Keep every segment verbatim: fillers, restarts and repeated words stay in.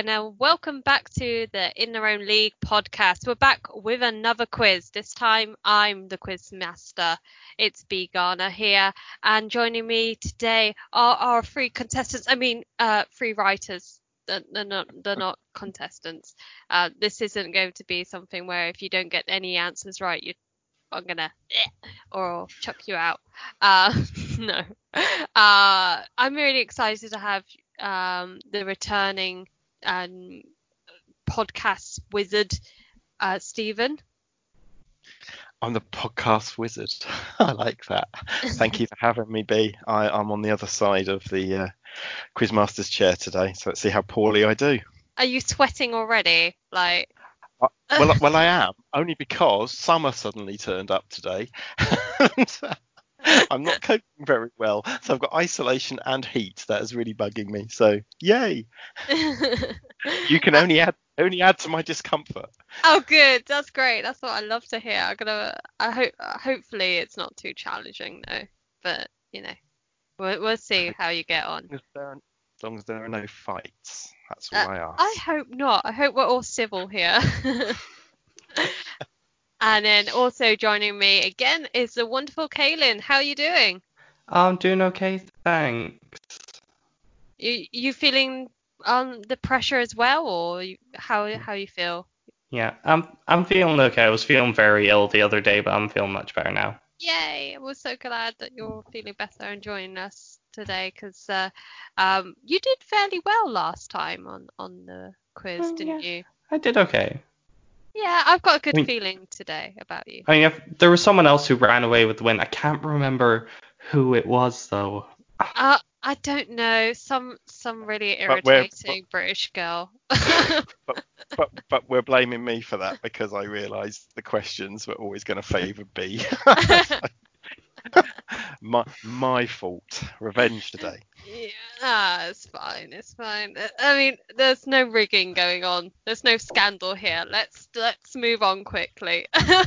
and uh, welcome back to the In Their Own League podcast. We're back with another quiz. This time I'm the quiz master. It's B. Garner here, and joining me today are our three contestants. I mean, uh, three writers. They're, they're not. They're not contestants. Uh, this isn't going to be something where if you don't get any answers right, you I'm gonna or chuck you out. Uh, no. Uh, I'm really excited to have um, the returning um, podcast wizard, uh, Stephen. I'm the podcast wizard. I like that. Thank you for having me, B. I, I'm on the other side of the uh, Quizmaster's chair today, so let's see how poorly I do. Are you sweating already? Like. Uh, well, well, I am, only because summer suddenly turned up today. I'm not coping very well, so I've got isolation and heat. That is really bugging me. So, yay! You can only add only add to my discomfort. Oh, good. That's great. That's what I love to hear. I'm gonna. I hope. Hopefully, it's not too challenging though. But you know, we'll, we'll see how you get on. As, there are, as long as there are no fights, that's all uh, I ask. I hope not. I hope we're all civil here. And then also joining me again is the wonderful Kaylin. How are you doing? I'm doing okay, thanks. You you feeling um the pressure as well, or you, how how you feel? Yeah, I'm I'm feeling okay. I was feeling very ill the other day, but I'm feeling much better now. Yay! We're so glad that you're feeling better and joining us today, because uh, um you did fairly well last time on on the quiz, Oh, didn't yeah. you? I did okay. Yeah, I've got a good I mean- feeling today about you. I mean, if there was someone else who ran away with the win. I can't remember who it was though. Uh, I don't know. Some some really But we're- irritating British girl. but, but but we're blaming me for that because I realised the questions were always going to favour B. my my fault. Revenge today. Yeah, ah, it's fine. It's fine. I mean, there's no rigging going on. There's no scandal here. Let's let's move on quickly.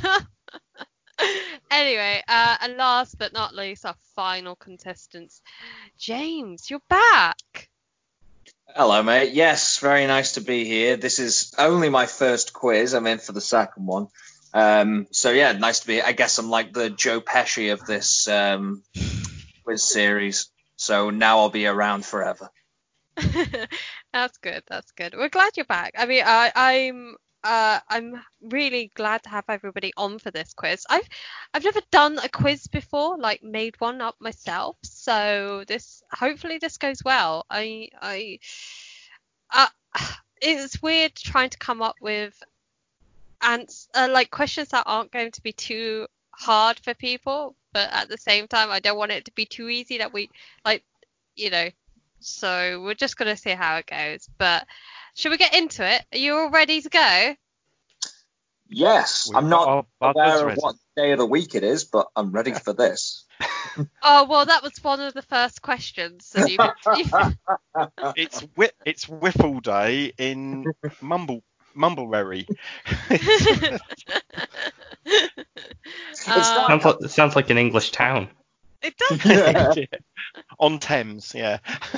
Anyway, uh, and last but not least, our final contestants. James, you're back. Hello, mate. Yes, very nice to be here. This is only my first quiz. I'm in for the second one. Um, so, yeah, nice to be here. I guess I'm like the Joe Pesci of this um, quiz series. So now I'll be around forever. That's good. That's good. We're glad you're back. I mean, I, I'm uh, I'm really glad to have everybody on for this quiz. I've I've never done a quiz before, like made one up myself. So this hopefully this goes well. I I uh, it's weird trying to come up with ans- uh, like questions that aren't going to be too hard for people, but at the same time I don't want it to be too easy that we like, you know. So we're just gonna see how it goes. But should we get into it? Are you all ready to go? Yes, We've I'm got not our buzzers aware of ready. what day of the week it is, but I'm ready for this. Oh well, that was one of the first questions. So you, you, It's wi- it's Whiffle Day in Mumble Mumbleberry. Uh, Sounds like, sounds like an English town. it does. On Thames, yeah.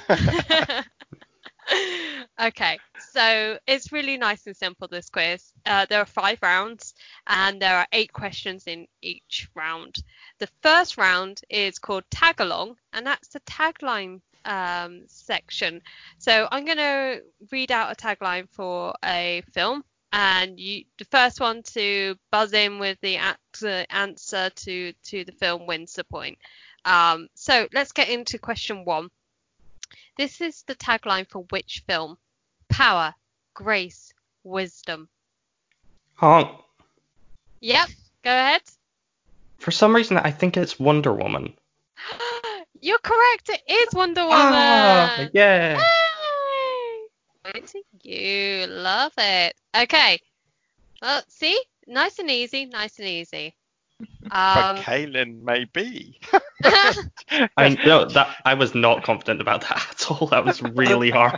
Okay, so it's really nice and simple, this quiz. Uh, there are five rounds and there are eight questions in each round. The first round is called Tag Along, and that's the tagline um, section. So I'm going to read out a tagline for a film, and you, the first one to buzz in with the answer, answer to, to the film wins the point. Um, so let's get into question one. This is the tagline for which film? Power, grace, wisdom. Honk. Yep, go ahead. For some reason, I think it's Wonder Woman. You're correct. It is Wonder Woman. Ah, yeah. Yay! Good to you. Love it. Okay. Well, see? Nice and easy. Nice and easy. But Um, Kaylin may be. I know that I was not confident about that at all. That was really hard.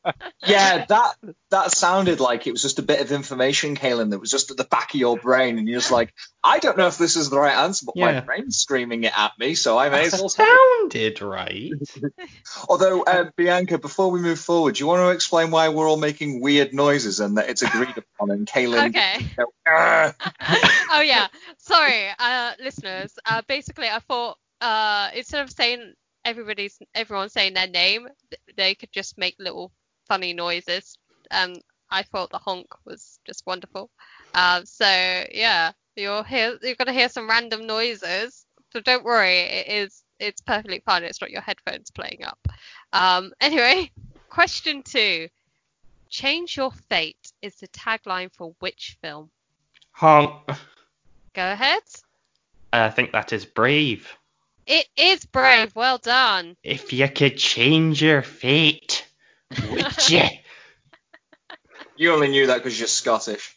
Yeah, that that sounded like it was just a bit of information, Kaylin, that was just at the back of your brain, and you're just like, I don't know if this is the right answer, but my Yeah. brain's screaming it at me, so I may as well say it. Sounded right. Although, uh, Bianca, before we move forward, do you want to explain why we're all making weird noises and that it's agreed upon, and Kaylin... Okay. You know, "Argh." Oh yeah, sorry, uh, listeners. Uh, basically, I thought uh, instead of saying everybody's everyone saying their name, th- they could just make little funny noises. And I thought the honk was just wonderful. Um, so yeah, you'll hear you're gonna hear some random noises. So don't worry, it is it's perfectly fine. It's not your headphones playing up. Um, anyway, question two. Change your fate is the tagline for which film? Honk. Go ahead. I think that is Brave. It is Brave. Well done. If you could change your fate, would you? You only knew that because you're Scottish.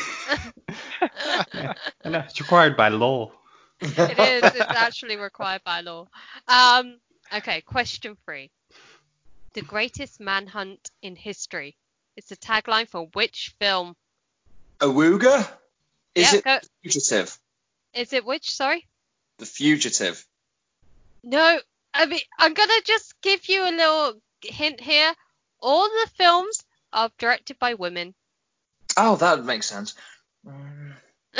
I know, it's required by law. It is. It's actually required by law. Um. Okay. Question three. The greatest manhunt in history. It's the tagline for which film? Awooga? Is Yeah, it go- The Fugitive? Is it which? Sorry. The Fugitive. No. I mean, I'm gonna just give you a little hint here. All the films are directed by women. Oh, that would make sense. Um,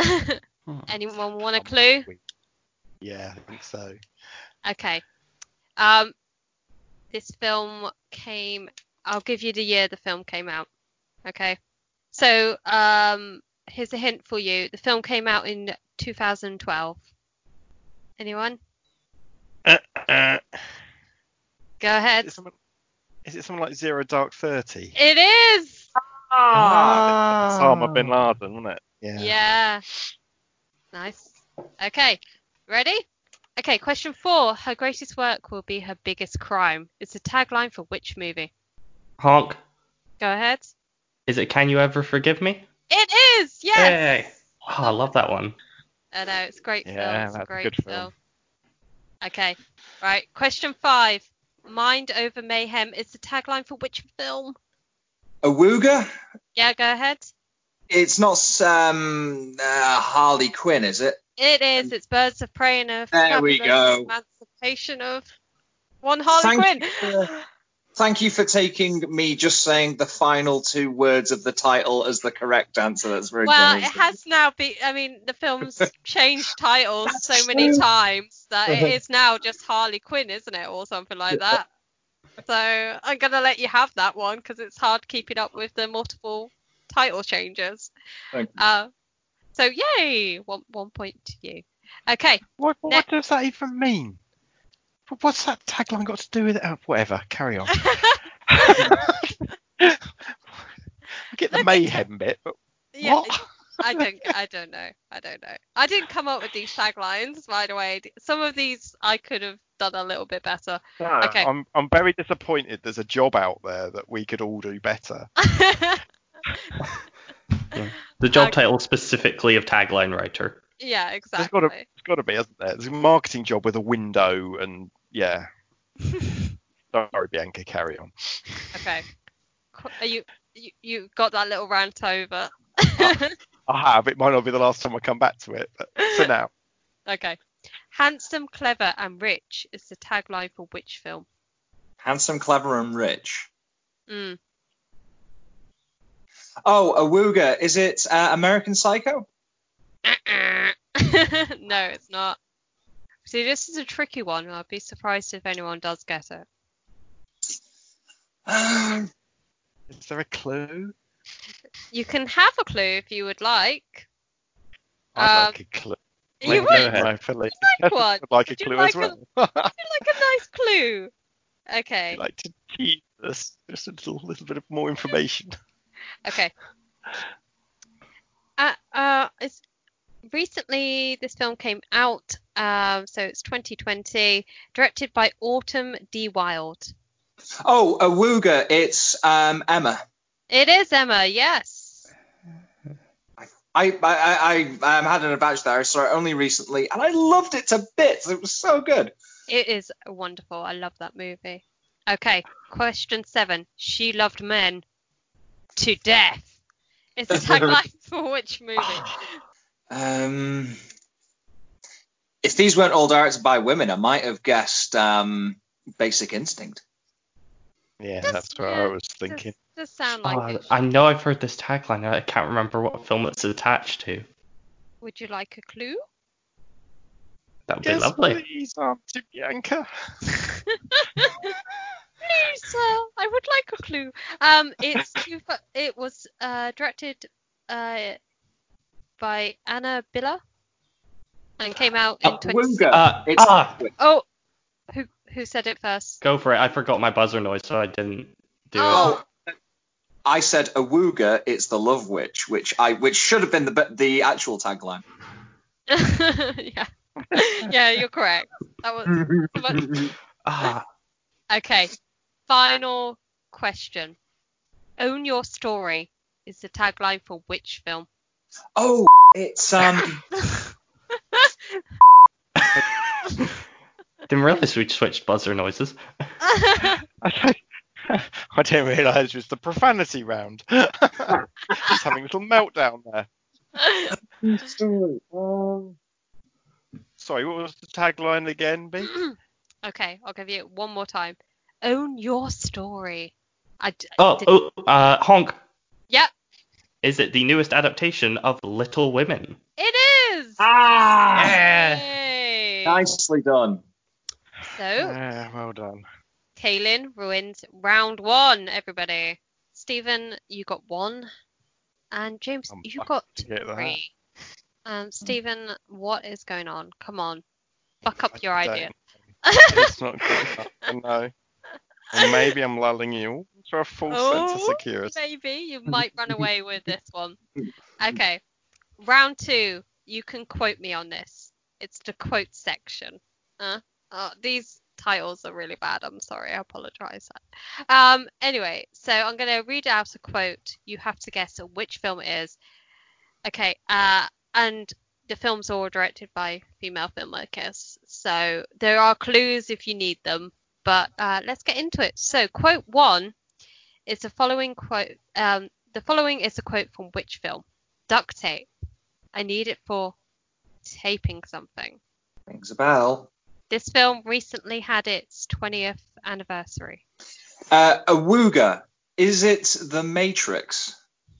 Anyone want a clue? Yeah, I think so. Okay. Um, this film came. I'll give you the year the film came out. Okay. So, um, here's a hint for you. The film came out in two thousand twelve. Anyone? Uh, uh, Go ahead. is, it someone, is it something like Zero Dark Thirty? It is. Ah, Osama bin Laden, wasn't it? Yeah. Yeah. Nice. Okay. Ready? Okay. Question four. Her greatest work will be her biggest crime. It's a tagline for which movie? Honk. Go ahead. Is it Can You Ever Forgive Me? It is. Yes. Yay. Oh, I love that one. I know, it's a great Yeah, film. It's a that's a great good film. film. Okay. Right. Question five. Mind over mayhem is the tagline for which film? Awooga? Yeah, go ahead. It's not um, uh, Harley Quinn, is it? It is. It's Birds of Prey and a There we Fabulous go. Emancipation of one Harley Thank Quinn. you for- Thank you for taking me just saying the final two words of the title as the correct answer. That's very Well, it generous. has now been. I mean, the film's changed titles That's so many true. times that it is now just Harley Quinn, isn't it, or something like that. So I'm gonna let you have that one because it's hard keeping up with the multiple title changes. Thank you. Uh, so yay, one one point to you. Okay. What, what Ne- does that even mean? What- What's that tagline got to do with it? Oh, whatever, carry on. I get the mayhem bit, but Yeah, what? I don't. I don't know. I don't know. I didn't come up with these taglines, by the way. Some of these I could have done a little bit better. No, Okay. I'm I'm very disappointed. There's a job out there that we could all do better. The job Okay. title specifically of tagline writer. Yeah, There's exactly. got to there's got to be, hasn't there? There's a marketing job with a window and yeah. Sorry, Bianca, carry on. Okay. Qu- Are you, you you got that little rant over? I have. It might not be the last time I come back to it, but for now. Okay. Handsome, clever, and rich is the tagline for which film? Handsome, clever, and rich. Mm. Oh, Awooga. Is it uh, American Psycho? No, it's not. See, this is a tricky one. I'd be surprised if anyone does get it. Um, Is there a clue? You can have a clue if you would like. I'd Um, like a clue. You Wait, would go you ahead. I feel like, like one? I'd like a Would you clue like as a- well. like a nice clue. Okay. I'd like to tease us just a little, little bit of more information. Okay. Uh, uh, it's recently this film came out, um, so it's twenty twenty, directed by Autumn D. Wilde. oh, Awooga. It's um, Emma. It is Emma, yes. I I I, I um, had an advantage there. I saw it only recently, and I loved it to bits. It was so good. It is wonderful. I love that movie. Okay, question seven. She loved men to death. It's a tagline for which movie? Um, if these weren't all directed by women, I might have guessed um, Basic Instinct. Yeah, Does- that's what yeah, I was thinking. Does, does sound like Oh, it. I know I've heard this tagline. I can't remember what film it's attached to. Would you like a clue? That would be Yes, lovely. please, Auntie Bianca. Please, sir, I would like a clue. Um, it's it was uh, directed uh, by Anna Biller and came out in Uh, twenty. Wooga. Uh, It's ah, Oh, who who said it first? go for it. I forgot my buzzer noise, so I didn't do Oh. I said Awooga, it's the Love Witch, which I which should have been the the actual tagline. Yeah, yeah, you're correct. That was it. Ah, okay. Final question. Own Your Story is the tagline for which film? Oh, it's um. didn't realize we'd switched buzzer noises. I didn't realise it was the profanity round. Just having a little meltdown there. Sorry, what was the tagline again, B? Okay, I'll give you it one more time. Own Your Story. I d- Oh, did- oh, uh, honk. Yep, Is it the newest adaptation of Little Women? it is. Ah, Yeah. Yay. nicely done. So, Yeah, well done. Kaylin ruined round one, everybody. Stephen, you got one. And James, I'm you lucky got to get that. three. Um, Stephen, what is going on? Come on. Buck up your I idea. It's not good enough. I know. Or maybe I'm lulling you for a false sense of Oh, security. maybe you might run away with this one. Okay. Round two. You can quote me on this. It's the quote section. Uh, uh, these titles are really bad. I'm sorry. I apologize. Um. Anyway, so I'm going to read out a quote. You have to guess which film it is. Okay. Uh, and the films are all directed by female filmmakers. So there are clues if you need them. But uh, let's get into it. So quote one is the following quote. Um, the following is a quote from which film? Duct tape. I need it for taping something. Rings a bell. This film recently had its twentieth anniversary. Uh, Awooga, is it The Matrix?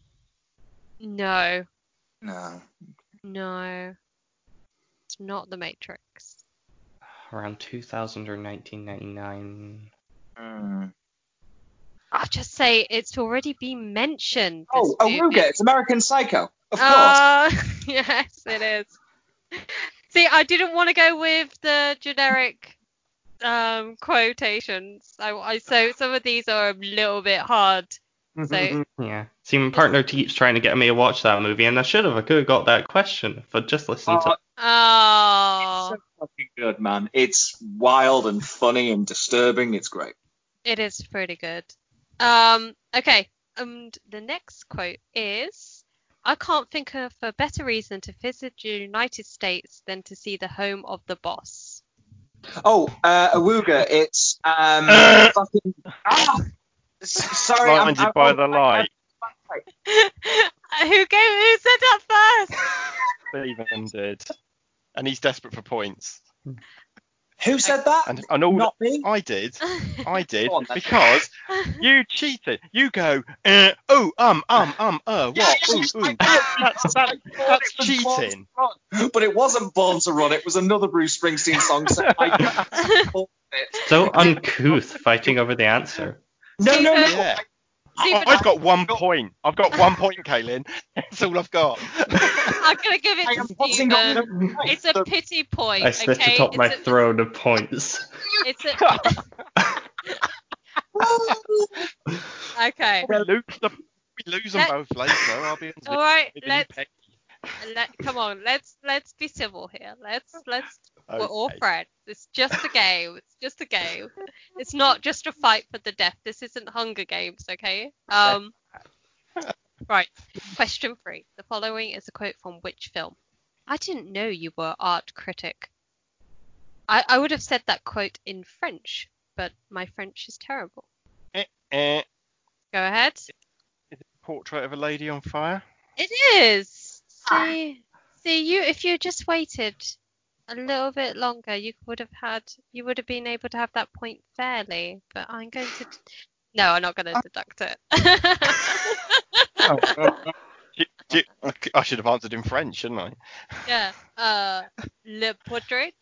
No, No. no, it's not The Matrix. Around two thousand or nineteen ninety-nine. Hmm. I'll just say it's already been mentioned. Oh, this movie. Awooga, it's American Psycho. Of course. Uh, yes, it is. See, I didn't want to go with the generic um, quotations. I, I so some of these are a little bit hard. So Yeah. See, my partner keeps trying to get me to watch that movie, and I should have. I could have got that question if I'd just listened to. Oh, oh, so fucking good, man. It's wild and funny and disturbing. It's great. it is pretty good. Um, okay, and the next quote is, I can't think of a better reason to visit the United States than to see the home of the boss. Oh, uh, Awooga, it's um, fucking. Ah! S- Sorry, I'm, Blinded I'm by I'm- the light. who gave who said that first? Stephen did. And he's desperate for points. Who said that? And, and all Not me. I did, I did, Go on, then. because you cheated. You go, uh, oh, um, um, um, uh, what, Yeah, ooh, yeah, ooh. I- That's, that, that's cheating. But it wasn't Born to Run. It was another Bruce Springsteen song. So I called it. So uncouth, fighting over the answer. No, no, no. Yeah. Stephen, I, I've got one point. I've got one point, Kaylin. That's all I've got. I'm gonna give it I to am putting on Stephen. the- It's a pity point, I sniffed okay? atop my it's, a, throne of points. it's a okay. We lose, the, we lose them Let- both later. I'll be All right, living let's peck. let come on. Let's let's be civil here. Let's let's we're all Okay. friends. It's just a game. It's just a game. It's not just a fight for the death. This isn't Hunger Games, okay? Um. Right. Question three. The following is a quote from which film? I didn't know you were art critic. I, I would have said that quote in French, but my French is terrible. Eh, eh. Go ahead. Is it a portrait of a lady on fire? It is. See, see, you. If you just waited a little bit longer, you would have had. You would have been able to have that point fairly. But I'm going to. No, I'm not going to deduct it. Oh, oh, oh. Do- do- I should have answered in French, shouldn't I? Yeah. Uh, le portrait.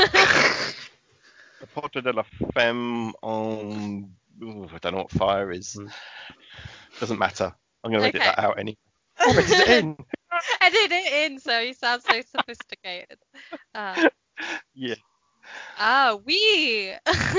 The portrait de la femme en. Ooh, I don't know what fire is. Mm. Doesn't matter. I'm going to edit Okay. that out anyway. Oh, it's in. I did it in, so he sounds so sophisticated. Uh, Yeah. ah, we.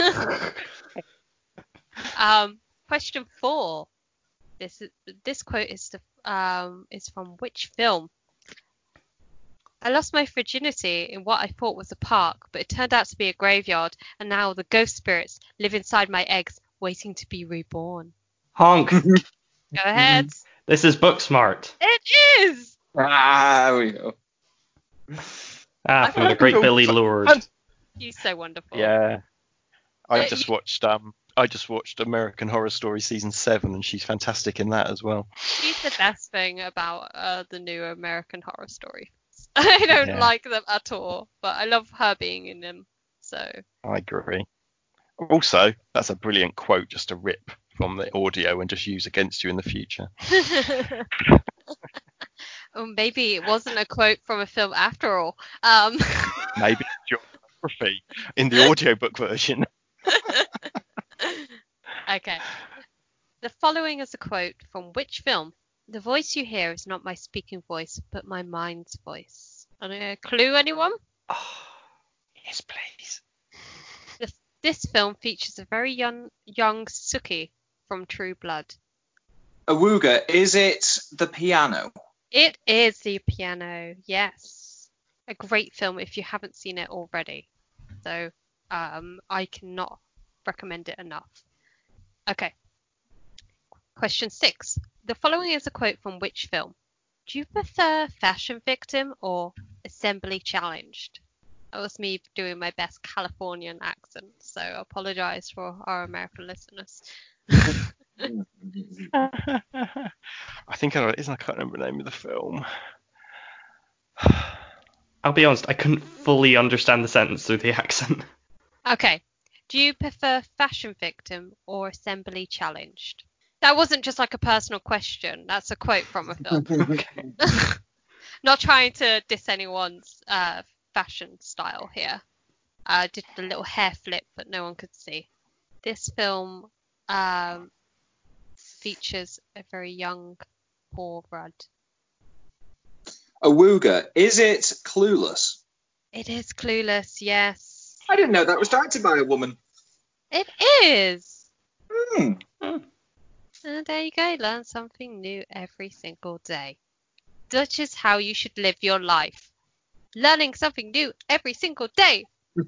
um, question four. This is this quote is the um is from which film? I lost my virginity in what I thought was a park, but it turned out to be a graveyard, and now the ghost spirits live inside my eggs, waiting to be reborn. Honk. Go ahead. This is Booksmart. It is. Ah, there we go. Ah, from the great Oh, Billy Lord. and- He's so wonderful. Yeah. I Yeah, just you- watched um I just watched American Horror Story season seven, and she's fantastic in that as well. She's the best thing about uh, the new American Horror Story. I don't Yeah. like them at all, but I love her being in them. So I agree. Also, that's a brilliant quote just to rip from the audio and just use against you in the future. or maybe it wasn't a quote from a film after all. Um, Maybe geography in the audiobook version. okay. The following is a quote from which film? The voice you hear is not my speaking voice, but my mind's voice. Any clue, anyone? Oh, yes, please. The, this film features a very young, young Suki from True Blood. Awooga, is it The Piano? It is The Piano, yes. A great film if you haven't seen it already. So um, I cannot recommend it enough. Okay. Question six. The following is a quote from which film? Do you prefer Fashion Victim or Assembly Challenged? That was me doing my best Californian accent, so I apologize for our American listeners. I think I know what it is, and I can't remember the name of the film. I'll be honest, I couldn't fully understand the sentence through the accent. Okay. Do you prefer Fashion Victim or Assembly Challenged? That wasn't just like a personal question. That's a quote from a film. Not trying to diss anyone's uh, fashion style here. I did the little hair flip, but no one could see. This film um, features a very young Paul Rudd. Awooga, is it Clueless? It is Clueless, yes. I didn't know that was directed by a woman. It is. Hmm. And there you go, learn something new every single day. Such is how you should live your life. Learning something new every single day.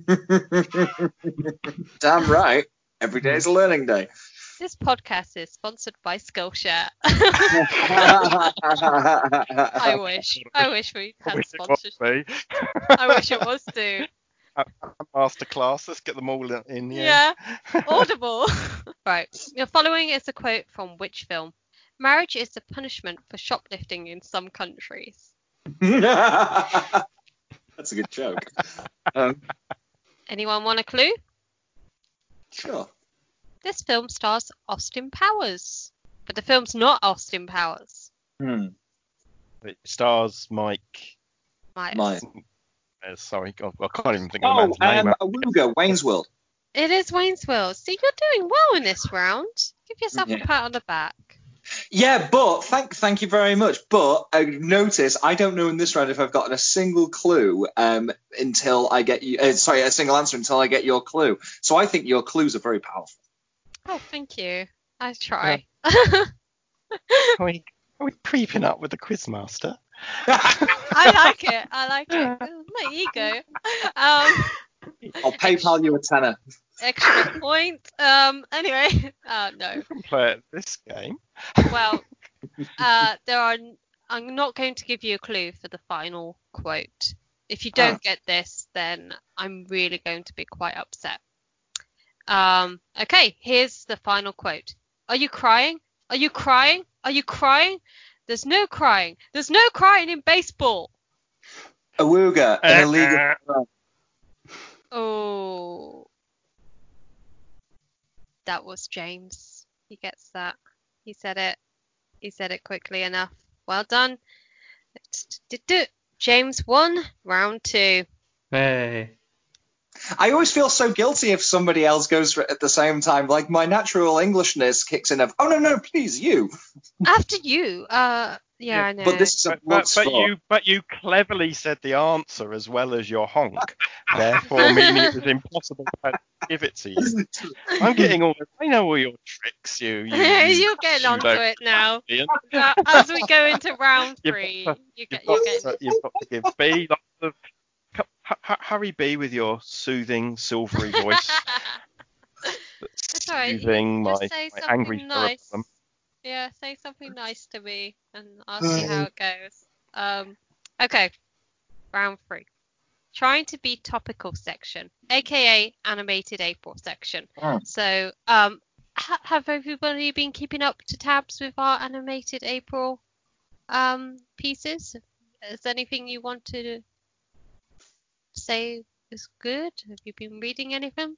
Damn right. Every day is a learning day. This podcast is sponsored by Skillshare. I I wish. I wish we I had wish it was sponsorship. me. I wish it was too. Masterclass. Let's get them all in. Yeah. Yeah. Audible. Right. Your following is a quote from which film? Marriage is the punishment for shoplifting in some countries. That's a good joke. Um, Anyone want a clue? sure. This film stars Austin Powers. But the film's not Austin Powers. Hmm. It stars Mike. Myers. Mine. Uh, sorry, God, I can't even think of the Oh, man's name. um, Awooga, Wayne's World. It is Wayne's World. See, you're doing well in this round. Give yourself Yeah. a pat on the back. Yeah, but thank thank you very much. But uh, notice I don't know in this round if I've gotten a single clue um, until I get you. Uh, sorry, a single answer until I get your clue. So I think your clues are very powerful. Oh, thank you. I try. Are we, are we creeping up with the quizmaster? I like it. I like it. My ego. Um, I'll PayPal you a tenner. extra point. Um. Anyway. Uh. No. You can play at this game. Well. Uh. There are. I'm not going to give you a clue for the final quote. If you don't Ah. get this, then I'm really going to be quite upset. Um, okay, here's the final quote. Are you crying? Are you crying? Are you crying? There's no crying. There's no crying in baseball. Awooga, an illegal. Oh. That was James. He gets that. He said it. He said it quickly enough. Well done. James won round two. Hey. I always feel so guilty if somebody else goes for it at the same time. Like, my natural Englishness kicks in of, oh, no, no, please, you. After you. Uh, yeah, yeah, I know. But this is a but, blood but, sport. but you but you cleverly said the answer as well as your honk, therefore meaning it was impossible to give it to you. I'm getting all I know all your tricks, you. you You're getting onto it now. Uh, as we go into round three, You've, you get, you've, you're got, getting... you've got to give B lots of. H- h- hurry B with your soothing, silvery voice. That's all right. Soothing Just my, say my something angry nice. cerebellum. Yeah, say something nice to me, and I'll see how it goes. Um, okay, round three. Trying to be topical section, aka animated April section. Oh. So, um, ha- have everybody been keeping up to tabs with our animated April um pieces? Is there anything you want to say is good? Have you been reading anything?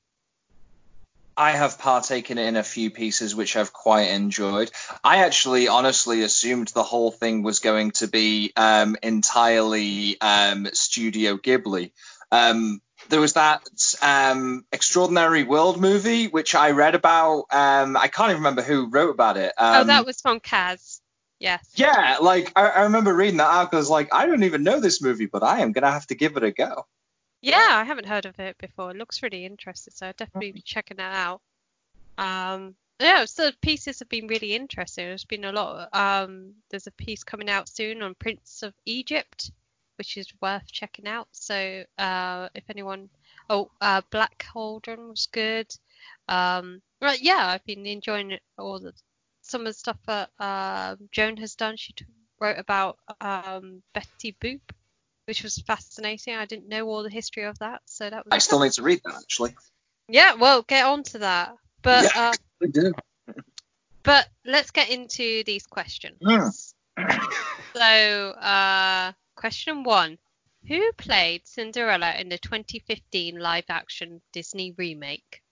I have partaken in a few pieces which I've quite enjoyed. I actually honestly assumed the whole thing was going to be um, entirely um, Studio Ghibli. Um, there was that um, Extraordinary World movie, which I read about. Um, I can't even remember who wrote about it. Um, oh, that was from Kaz. Yes. Yeah, like I, I remember reading that out because like, I don't even know this movie, but I am going to have to give it a go. Yeah, I haven't heard of it before. It looks really interesting, so I'll definitely be checking that out. Um, yeah, so the pieces have been really interesting. There's been a lot. Um, there's a piece coming out soon on Prince of Egypt, which is worth checking out. So, uh, if anyone, oh, uh, Black Cauldron was good. Um, right, yeah, I've been enjoying all the some of the stuff that uh, Joan has done. She t- wrote about um Betty Boop, which was fascinating. I didn't know all the history of that, so that was. I still need to read that actually. Yeah, well, get on to that. But yeah, uh, I do. But let's get into these questions. Mm. So, uh, question one: who played Cinderella in the twenty fifteen live-action Disney remake?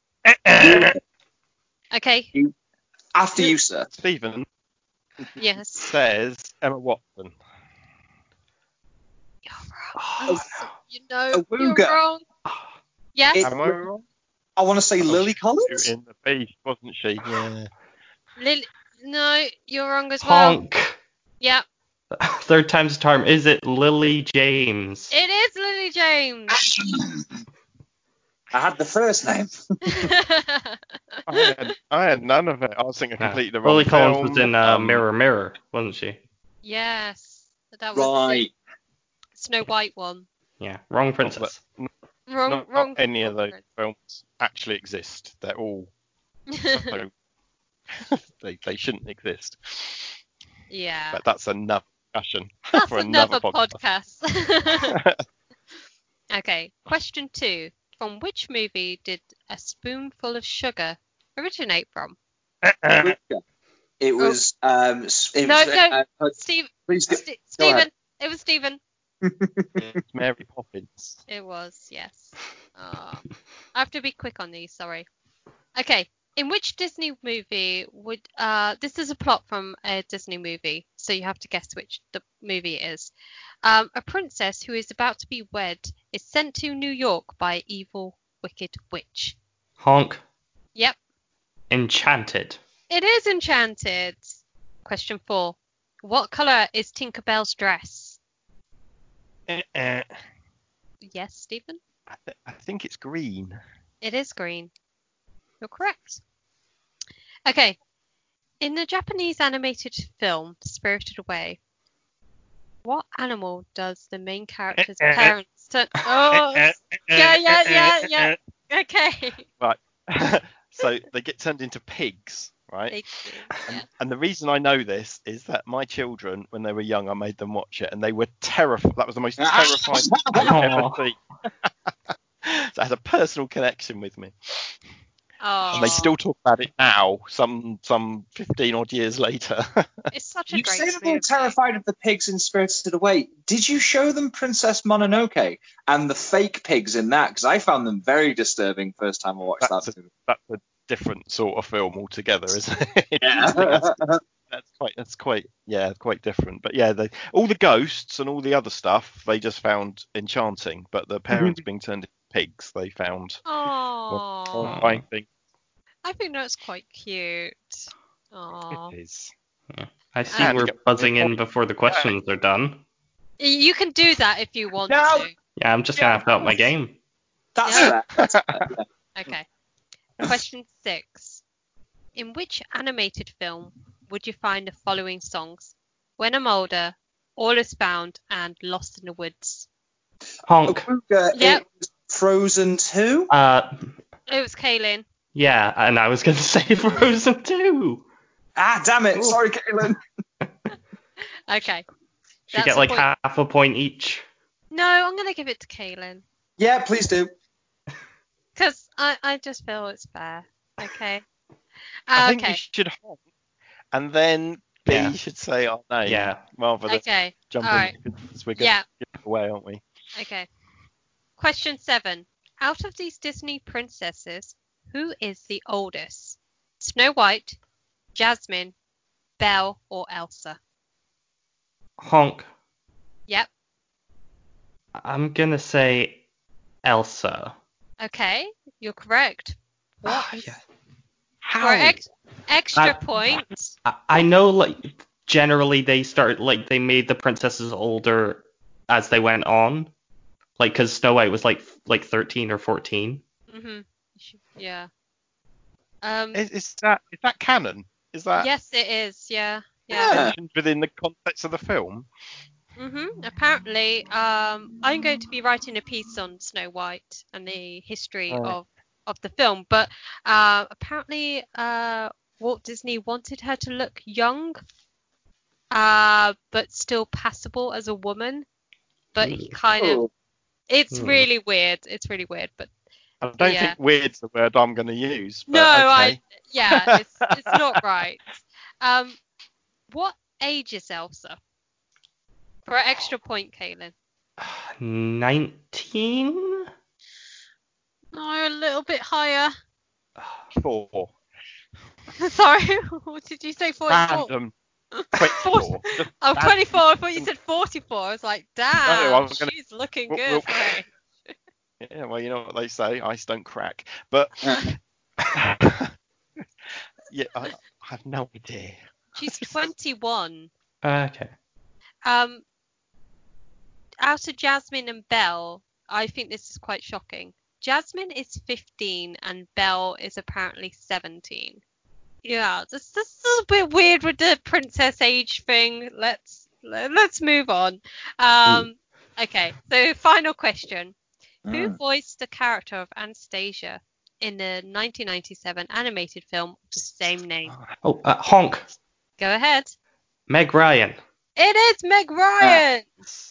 Okay. After you, sir. Stephen Yes. says Emma Watson. You're wrong. Oh, You know, Awooga. you're wrong. Yes. It- Am I wrong? I want to say Lily Oh, Collins. In the Beast, wasn't she? Yeah. Lily. No, you're wrong as well. Honk. Yeah. Third time's a charm. Is it Lily James? It is Lily James. I had the first name. I had, I had none of it. I was thinking Yeah. completely the wrong Lily film. Collins was in uh, Um, Mirror Mirror, wasn't she? Yes. That was Right. the Snow White one. Yeah, wrong princess. Wrong, Not, wrong. not any of those wrong. films actually exist. They're all so they they shouldn't exist. Yeah. But that's another discussion That's for another, another podcast. podcast. Okay, question two. From which movie did A Spoonful of Sugar originate from? It was. Um. s- It No, was, no. uh, Steve, please do- St- go ahead. Stephen. It was Stephen. It's Mary Poppins. It was, yes. Oh, I have to be quick on these, sorry. Okay, in which Disney movie would, uh, this is a plot from a Disney movie, so you have to guess which the movie it is. Um, a princess who is about to be wed is sent to New York by an evil, wicked witch. Honk. Yep, Enchanted. it is Enchanted. Question four. What colour is Tinkerbell's dress? Eh, eh. Yes, Stephen? I, th- I think it's green. It is green. You're correct. Okay. In the Japanese animated film Spirited Away, what animal does the main character's parents turn? Oh, yeah, yeah, yeah, yeah. Okay. Right. So they get turned into pigs, right? They do, yeah. And, and the reason I know this is that my children, when they were young, I made them watch it, and they were terrified. That was the most terrifying thing I've ever seen. So it has a personal connection with me. Oh, And they still talk about it now, some some fifteen odd years later. it's such a You great say that they were movie. terrified of the pigs in Spirited Away. Did you show them Princess Mononoke and the fake pigs in that? Because I found them very disturbing first time I watched That's that a, movie. that's a different sort of film altogether, isn't it? Yeah. that's, that's quite that's quite yeah quite different. But yeah, they, all the ghosts and all the other stuff they just found enchanting, but the parents being turned into pigs they found Oh, horrifying thing. I think that's quite cute. Oh, It is. I see And- we're buzzing in before the questions are done. you can do that if you want No. to. Yeah, I'm just gonna have to up my game. That's Yeah. fair. That's fair. Yeah. Okay. Question six. In which animated film would you find the following songs? When I'm Older, All Is Found, and Lost in the Woods. Honk. Kruger, Yep. it was Frozen two. Uh, It was Kaylin. yeah, and I was gonna say Frozen two. Ah, damn it. Cool. Sorry, Caitlin. Okay. Should That's get a like point. half a point each. No, I'm going to give it to Kaylin. Yeah, please do. Because I, I just feel it's fair. Okay. I Uh, think okay. you should honk, and then B Yeah. should say our name. Yeah. Rather than Okay. jumping, all right. because we're going Yeah. to give it away, aren't we? Okay. Question seven. Out of these Disney princesses, who is the oldest? Snow White, Jasmine, Belle, or Elsa? Honk. Yep. I'm gonna say Elsa. Okay. You're correct. What? Ah, yeah. For How? ex- extra I- points. I, I know, like, generally they start, like, they made the princesses older as they went on. Like, because Snow White was, like, f- like thirteen or fourteen. hmm Yeah. Um. Is, is that is that canon? Is that Yes, it is. Yeah. Yeah. Yeah. mentioned within the context of the film? hmm Apparently, um, I'm going to be writing a piece on Snow White and the history Right. of of the film. But uh, apparently, uh, Walt Disney wanted her to look young, uh, but still passable as a woman. But he kind of, Oh. it's Hmm. really weird. It's really weird. But I don't Yeah. think weird's the word I'm going to use. But no, I okay. yeah, it's it's not right. Um, what age is Elsa? For an extra point, Kaylin. nineteen? No, a little bit higher. Four. Sorry, what did you say? forty-four? Random. twenty-four. Just Oh, bad- twenty-four. I thought you said forty-four. I was like, damn, I was gonna- she's looking We'll- good. we'll- for her. Yeah, well, you know what they say, ice don't crack. But yeah, I, I have no idea. She's twenty-one. Okay. Um, out of Jasmine and Belle, I think this is quite shocking. Jasmine is fifteen and Belle is apparently seventeen. Yeah, this, this is a bit weird with the princess age thing. Let's let's move on. Um, okay, so final question. Who Mm. voiced the character of Anastasia in the nineteen ninety-seven animated film of the same name? Oh, uh, honk. Go ahead. Meg Ryan. It is Meg Ryan.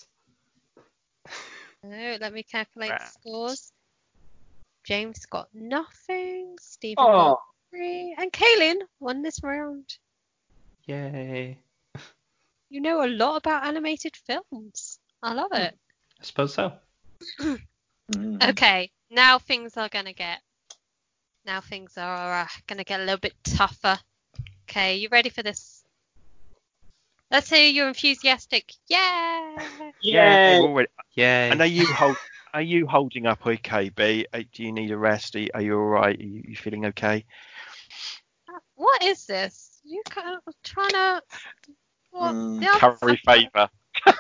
Oh, let me calculate the Right. scores. James got nothing. Stephen Oh. got three. And Kaylin won this round. Yay. You know a lot about animated films. I love it. I suppose so. Mm. Okay, now things are gonna get. Now things are uh, gonna get a little bit tougher. Okay, you ready for this? Let's hear you're enthusiastic. Yeah. Yeah. Yay. already- Yay. And are you hold, are you holding up okay, B? Uh, Do you need a rest? Are you, are you all right? Are you, you feeling okay? What is this? You kind of trying to. What? Mm, the other Curry stuff-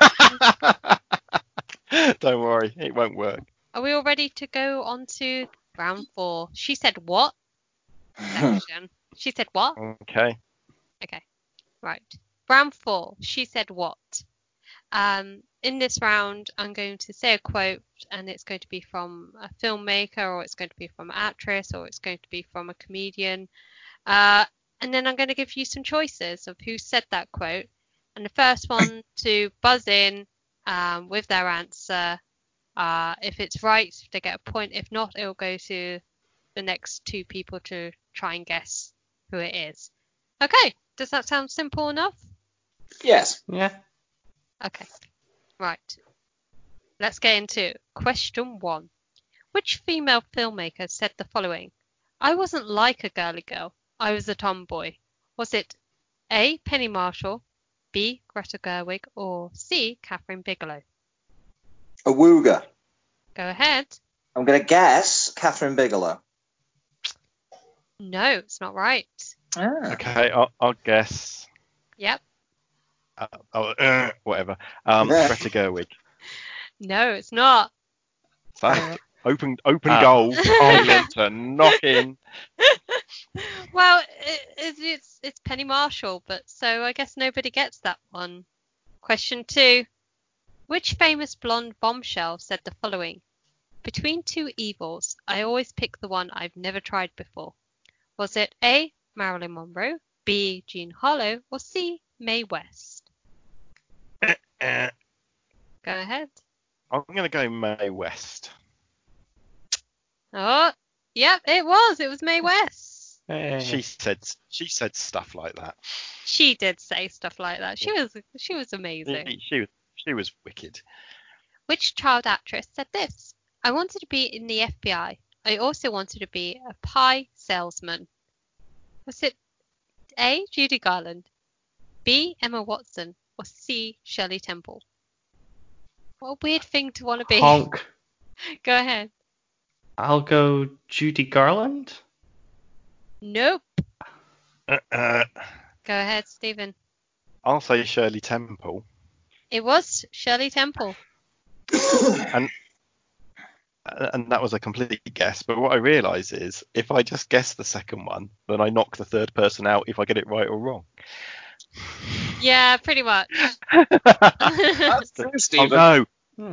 favour. Don't worry, it won't work. Are we all ready to go on to round four? She said what? Section. She said what? Okay. Okay. Right. Round four. She said what? Um, in this round, I'm going to say a quote, and it's going to be from a filmmaker, or it's going to be from an actress, or it's going to be from a comedian. Uh, and then I'm going to give you some choices of who said that quote. And the first one to buzz in um, with their answer. Uh, if it's right, they get a point. If not, it'll go to the next two people to try and guess who it is. Okay, does that sound simple enough? Yes. Yeah. Okay, right. Let's get into question one. Which female filmmaker said the following? I wasn't like a girly girl. I was a tomboy. Was it A. Penny Marshall, B. Greta Gerwig, or C. Catherine Bigelow? Awooga. Go ahead. I'm going to guess Catherine Bigelow. No, it's not right. Ah. Okay, I'll, I'll guess. Yep. Uh, oh, uh, whatever. Um, Yeah. Greta Gerwig. No, it's not. So, open open Ah. goal. Colin to knock in. Well, it, it's, it's it's Penny Marshall, but so I guess nobody gets that one. Question two. Which famous blonde bombshell said the following? Between two evils, I always pick the one I've never tried before. Was it A. Marilyn Monroe, B. Jean Harlow, or C. Mae West? Uh, Go ahead. I'm going to go Mae West. Oh, yep, it was. It was Mae West. Hey. She said she said stuff like that. She did say stuff like that. She was she was amazing. She, she was she was wicked. Which child actress said this? I wanted to be in the F B I. I also wanted to be a pie salesman. Was it A. Judy Garland, B. Emma Watson, or C. Shirley Temple? What a weird thing to want to be. Honk. Go ahead. I'll go Judy Garland. Nope. Uh, uh, Go ahead, Stephen. I'll say Shirley Temple. It was Shirley Temple. and and that was a complete guess. But what I realise is, if I just guess the second one, then I knock the third person out if I get it right or wrong. Yeah, pretty much. That's true, Oh Stephen. no! Hmm.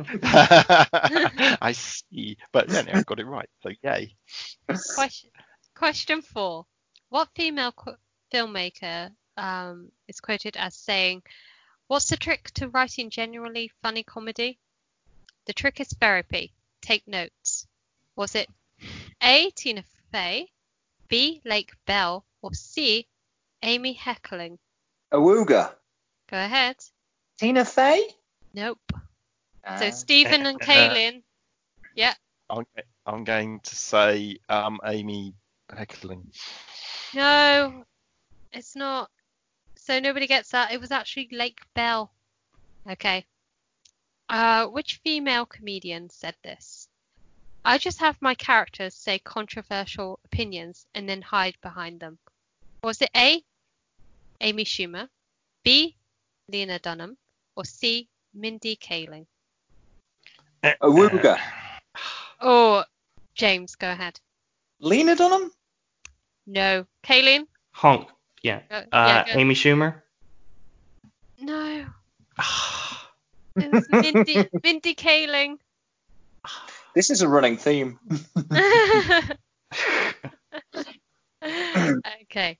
I see. But yeah, no, I got it right. So yay. Question, question four. What female qu- filmmaker um, is quoted as saying, "What's the trick to writing genuinely funny comedy? The trick is therapy. Take notes." Was it A. Tina Fey, B. Lake Bell, or C. Amy Heckerling? Awooga. Go ahead. Tina Fey? Nope. Uh, So Stephen and Kaylin. Yeah. I'm, I'm going to say um, Amy Heckerling. No, it's not. So nobody gets that. It was actually Lake Bell. Okay. Uh, which female comedian said this? I just have my characters say controversial opinions and then hide behind them. Was it A. Amy Schumer, B. Lena Dunham, or C. Mindy Kaling? Awooga. Oh, James, go ahead. Lena Dunham? No. Kaling? Honk. Yeah. Go- Uh, yeah, go. Amy Schumer. No. It was Mindy, Mindy Kaling. This is a running theme. Okay.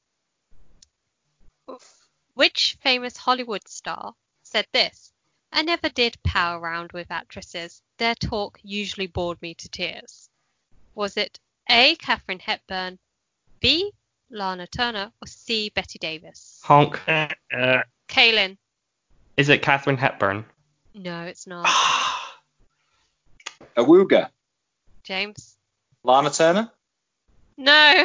Which famous Hollywood star said this? I never did pal around with actresses. Their talk usually bored me to tears. Was it A. Katharine Hepburn, B. Lana Turner, or C. Betty Davis? Honk. Uh, uh, Kaylin? Is it Catherine Hepburn? No, it's not. Awooga. James? Lana Turner? No.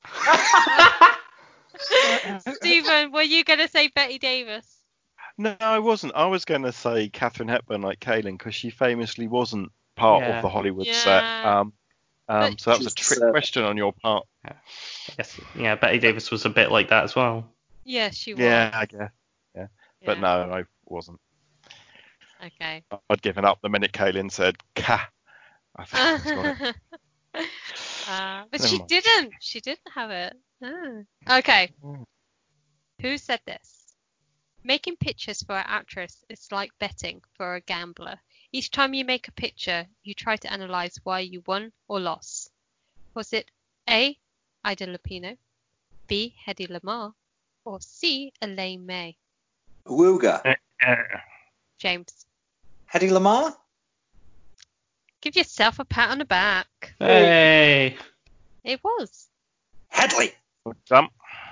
Stephen, were you going to say Betty Davis? no, I wasn't. I was going to say Catherine Hepburn like Kaylin because she famously wasn't part Yeah. of the Hollywood Yeah. set. Um, um, But so that was a she's, trick uh, question on your part. Yes. Yeah, Betty Davis was a bit like that as well. Yes, she was. Yeah, I guess. But Yeah. no, I wasn't. Okay. I'd given up the minute Kaylin said "ka." I thought, "That's got it." uh, but Never she mind. didn't. She didn't have it. Oh. Okay. Mm. Who said this? Making pictures for an actress is like betting for a gambler. Each time you make a picture, you try to analyze why you won or lost. Was it A. Ida Lupino, B. Hedy Lamarr, or C. Elaine May? Awooga. Uh, James, Hedy Lamarr? give yourself a pat on the back. Hey. It was. Headley. Done.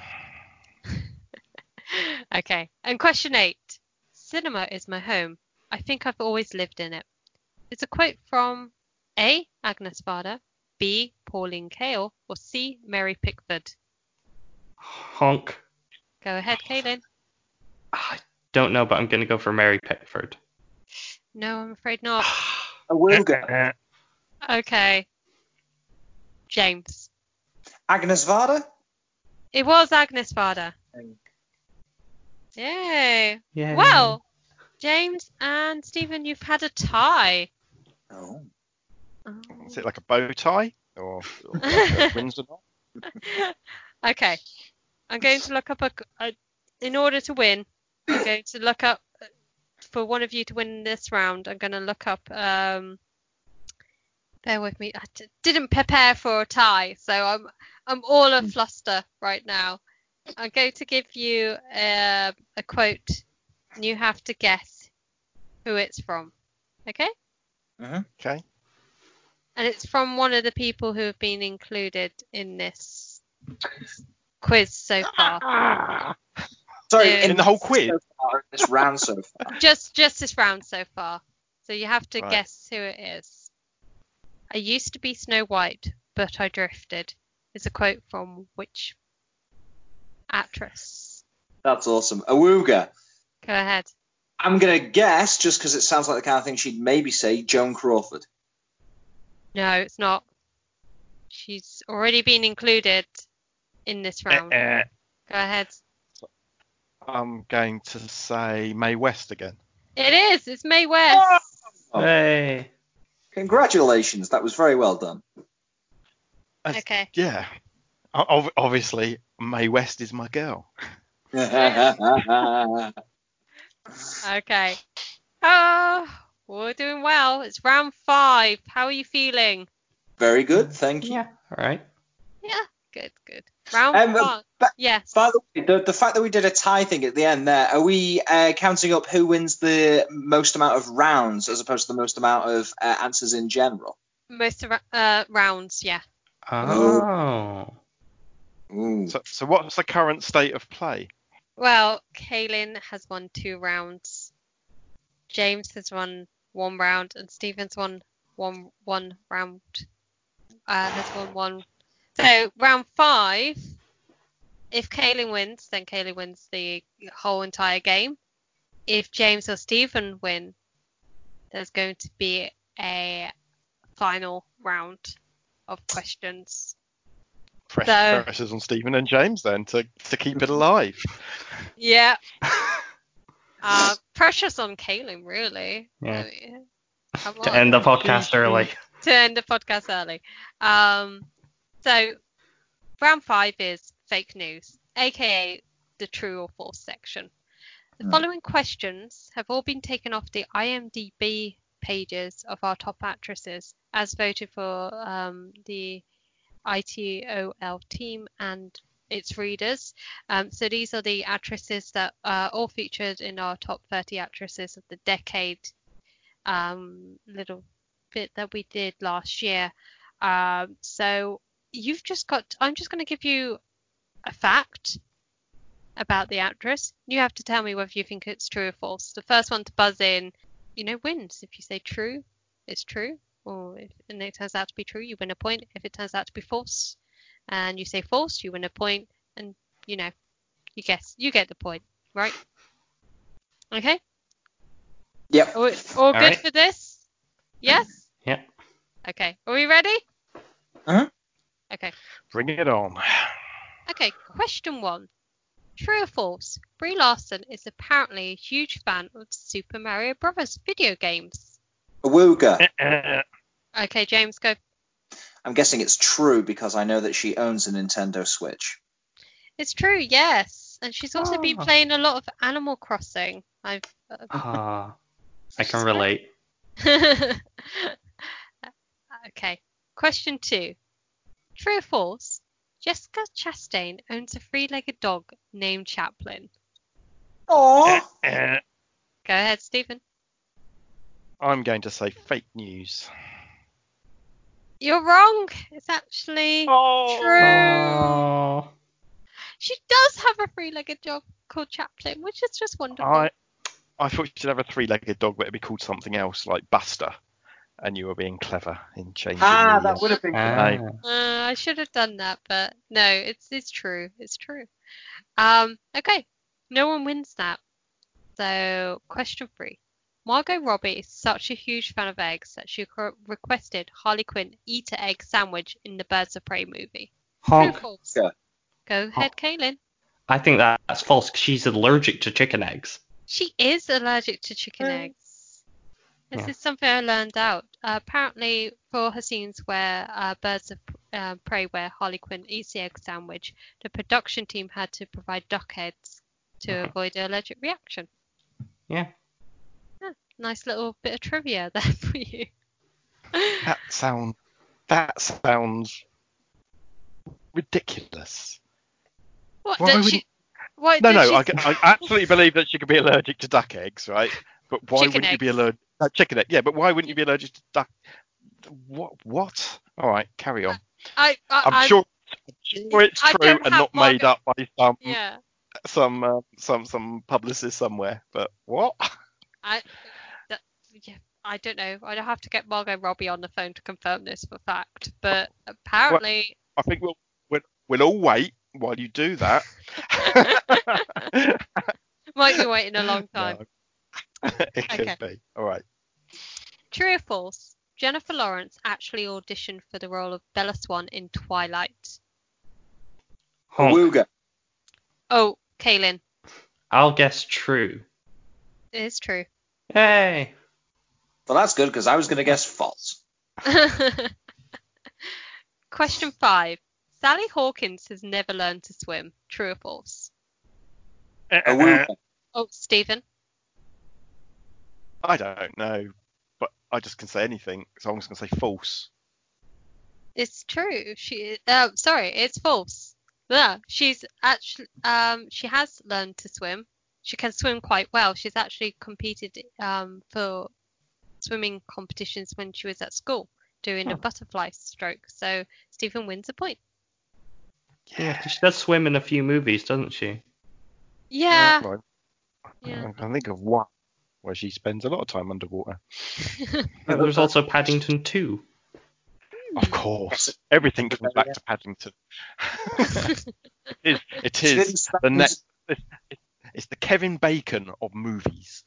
Okay. And question eight. Cinema is my home. I think I've always lived in it. It's a quote from A. Agnes Varda, B. Pauline Kael, or C. Mary Pickford. Honk. Go ahead, Kaylin. I don't know, but I'm going to go for Mary Pickford. No, I'm afraid not. Awooga. Okay. James. Agnes Varda. It was Agnes Varda. Yay. Yeah. Well, James and Stephen, you've had a tie. Oh. Oh. Is it like a bow tie or, or like a Windsor knot? Okay. I'm going to look up a, a. In order to win, I'm going to look up for one of you to win this round. I'm going to look up. Um, bear with me. I d- didn't prepare for a tie, so I'm I'm all a fluster right now. I'm going to give you a, a quote, and you have to guess who it's from. Okay? Mm-hmm. Okay. And it's from one of the people who have been included in this quiz so far. Sorry, Yeah. In the whole quiz? So far, this round so far. Just just this round so far. So you have to Right. guess who it is. I used to be Snow White, but I drifted. Is a quote from which actress? That's awesome. Awooga. Go ahead. I'm going to guess, just because it sounds like the kind of thing she'd maybe say, Joan Crawford. No, it's not. She's already been included in this round. Uh, Go ahead. I'm going to say Mae West again. It is. It's Mae West. Oh. Hey. Congratulations. That was very well done. As- Okay. Yeah. O- ob- Obviously, Mae West is my girl. Okay. Oh, we're doing well. It's round five. How are you feeling? Very good. Thank you. Yeah. All right. Yeah. Good. Good. Round Um, uh, five. but- Yes. By the way, the, the fact that we did a tie thing at the end there, are we uh, counting up who wins the most amount of rounds as opposed to the most amount of uh, answers in general? Most of uh, rounds. Yeah. Oh. Ooh. So, so what's the current state of play? Well, Kaylin has won two rounds. James has won one round, and Stephen's won one one round. Uh, has won one. So round five. If Kaylin wins, then Kaylin wins the whole entire game. If James or Stephen win, there's going to be a final round of questions. Press, So- Pressures on Stephen and James then to, to keep it alive. Yeah. Uh, precious on Kaylin, really. Yeah. I mean, come To on. end the podcast early. To end the podcast early. Um, so round five is fake news, aka the true or false section. The Hmm. following questions have all been taken off the I M D B pages of our top actresses, as voted for um, the I T O L team and its readers. Um, so these are the actresses that are all featured in our top thirty actresses of the decade um, little bit that we did last year. Um, so you've just got, I'm just going to give you a fact about the actress. You have to tell me whether you think it's true or false. The first one to buzz in, you know, wins. If you say true, it's true. Or if and it turns out to be true, you win a point. If it turns out to be false, and you say false, you win a point. And you know, you guess, you get the point, right? Okay. Yep. All, all good right. for this? Yes. Yeah. Okay. Are we ready? Uh-huh. Okay. Bring it on. Okay. Question one. True or false? Brie Larson is apparently a huge fan of Super Mario Brothers video games. Awooga. Uh, Okay, James, go. I'm guessing it's true because I know that she owns a Nintendo Switch. It's true, yes. And she's also been Oh. playing a lot of Animal Crossing. I've. Uh, Ah. I can relate. Okay. Question two. True or false? Jessica Chastain owns a three-legged dog named Chaplin. Oh. uh, Go ahead, Stephen. I'm going to say fake news. You're wrong. It's actually Oh. true. Oh. She does have a three-legged dog called Chaplin, which is just wonderful. I I thought you should have a three-legged dog, but it'd be called something else, like Buster. And you were being clever in changing Ah, the, that uh, would have been good. Ah. Uh, I should have done that, but no, it's it's true. It's true. Um, okay. No one wins that. So, question three. Margot Robbie is such a huge fan of eggs that she co- requested Harley Quinn eat an egg sandwich in the Birds of Prey movie. True or Honk. false? Yeah. Go ahead, Kaylin. I think that, that's false 'cause she's allergic to chicken eggs. She is allergic to chicken Mm. eggs. This Yeah. is something I learned out. Uh, apparently, for her scenes where uh, Birds of uh, Prey, where Harley Quinn eats the egg sandwich, the production team had to provide duck heads to Mhm. avoid an allergic reaction. Yeah. Yeah, nice little bit of trivia there for you. that sound that sounds ridiculous. What? Why That would she, you- why No, did no, she I, s- I absolutely believe that she could be allergic to duck eggs, right? But why Chicken wouldn't you be eggs. allergic? No, chicken egg, yeah, but why wouldn't you be allergic to duck? What? What? All right, carry on. I, I, I'm I'm- sure, I'm sure it's I true don't and have not made Margaret- up by some Yeah, some uh, some some publicist somewhere. But what? I. That, yeah, I don't know. I'd have to get Margot Robbie on the phone to confirm this for fact. But apparently, I think we'll we'll, we'll all wait while you do that. might be waiting a long time. No. It could Okay. be. All right. True or false? Jennifer Lawrence actually auditioned for the role of Bella Swan in Twilight. Honk. Awooga. Oh, Kaylin, I'll guess true. it is true. Yay. Well, that's good because I was going to guess false. Question five. Sally Hawkins has never learned to swim. True or false? Awooga. Oh, Stephen. I don't know, but I just can say anything, so I'm just going to say false. It's true. She. Uh, sorry, it's false. Yeah, she's actually. Um, she has learned to swim. She can swim quite well. She's actually competed um for swimming competitions when she was at school doing the Oh. butterfly stroke. So Stephen wins a point. Yeah, 'cause she does swim in a few movies, doesn't she? Yeah. Right. Yeah. I can think of one where she spends a lot of time underwater. Yeah, there's also Paddington two. Of course, everything comes back to Paddington. it is. It She is didn't spend- the next. It's, it's the Kevin Bacon of movies.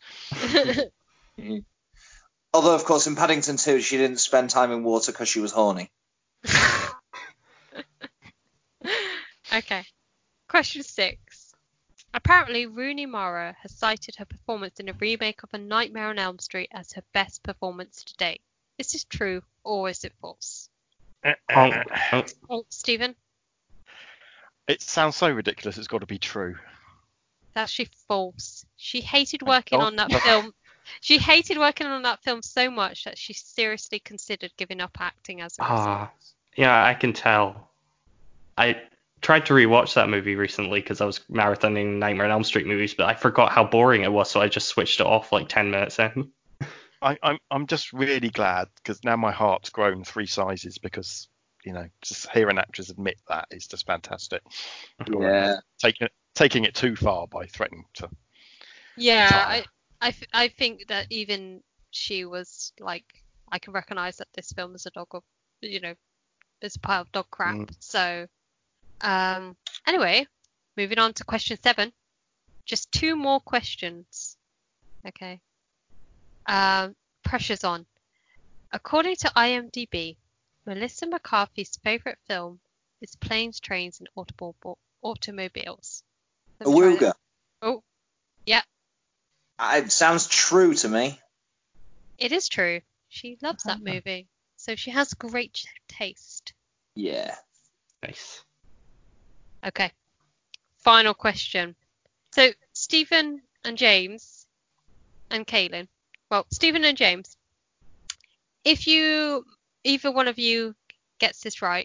Although, of course, in Paddington two, she didn't spend time in water because she was horny. Okay. Question six. Apparently, Rooney Mara has cited her performance in a remake of A Nightmare on Elm Street as her best performance to date. Is this true or is it false? Honk. Honk. Oh, Stephen, It sounds so ridiculous. It's got to be true. it's actually false. She hated working Oh. on that film. She hated working on that film so much that she seriously considered giving up acting as a result. Ah, yeah, I can tell. I tried to rewatch that movie recently because I was marathoning Nightmare on Elm Street movies, but I forgot how boring it was, so I just switched it off like ten minutes in. I, I'm I'm just really glad because now my heart's grown three sizes because you know just hearing actors admit that is just fantastic. Yeah. Taking it taking it too far by threatening to. Yeah, Sorry. I, I, f- I think that even she was like, I can recognize that this film is a dog of, you know, is a pile of dog crap. Mm. So, um, anyway, moving on to question seven. Just two more questions. Okay. Um, pressure's on. According to IMDb, Melissa McCarthy's favorite film is Planes, Trains, and Automobile Automobiles. Let's try Awooga. that. Oh, yeah. It sounds true to me. It is true. She loves that movie. So she has great taste. Yeah. Nice. Okay. Final question. So Stephen and James and Kaylin. Well, Stephen and James. If you either one of you gets this right,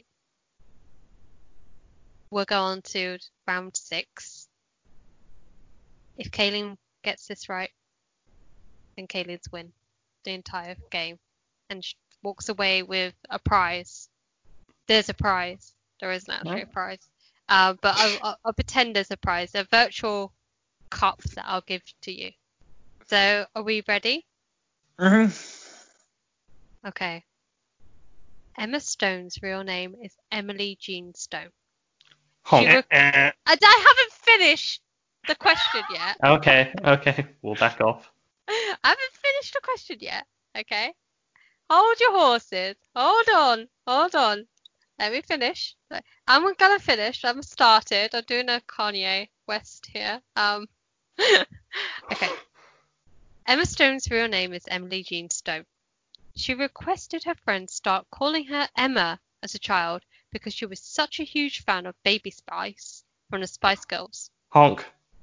we'll go on to round six. If Kaylin gets this right, then Kaylin's win the entire game. And sh- walks away with a prize. There's a prize. There isn't actually a prize. Uh, but I'll, I'll, I'll pretend there's a prize. They're virtual cups that I'll give to you. So, are we ready? Mm-hmm. Okay. Emma Stone's real name is Emily Jean Stone. Honk. Re- and I haven't finished the question yet. Okay, okay. We'll back off. I haven't finished the question yet. Okay. Hold your horses. Hold on. Hold on. Let me finish. I'm gonna finish. I'm started. I'm doing a Kanye West here. Um. Okay. Emma Stone's real name is Emily Jean Stone. She requested her friends start calling her Emma as a child because she was such a huge fan of Baby Spice from the Spice Girls. Honk.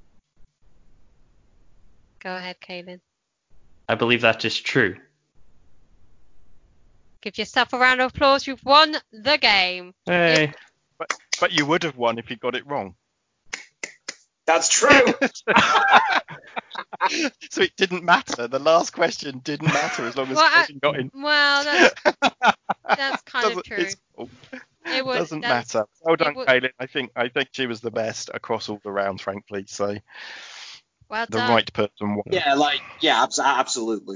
Go ahead, Kaylin. I believe that is true. Give yourself a round of applause. You've won the game. Hey. But, but you would have won if you got it wrong. That's true. So it didn't matter. The last question didn't matter as long as Well, I- Kaylin got in. Well, that's, that's kind of Doesn't- true. it's- It would, doesn't that's- matter. Well done, would- Kaylin. I think I think she was the best across all the rounds, frankly. So Well the done. right person won. Yeah, like yeah, abs- absolutely.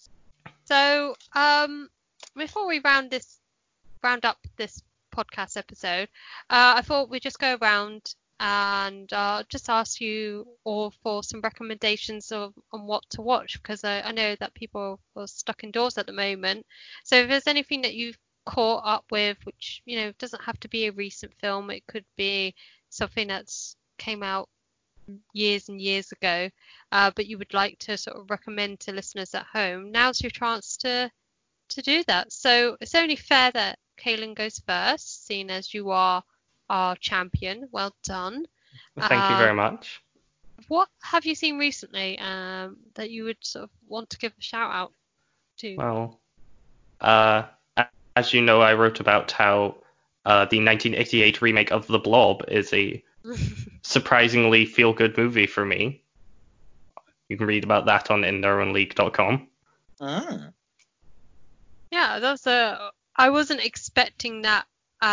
So, um, before we round this, round up this podcast episode, uh, I thought we'd just go around and uh, just ask you all for some recommendations of on what to watch, because I, I know that people are stuck indoors at the moment. So if there's anything that you've caught up with, which, you know, doesn't have to be a recent film, it could be something that's came out years and years ago, uh, but you would like to sort of recommend to listeners at home, now's your chance to to do that. So it's only fair that Kaylin goes first, seeing as you are our champion. Well done. Thank you very Um, much. What have you seen recently um, that you would sort of want to give a shout out to? Well, uh, a- as you know, I wrote about how uh, the nineteen eighty-eight remake of The Blob is a surprisingly feel-good movie for me. You can read about that on in their own league dot com. Mm. Yeah, that's a. I wasn't expecting that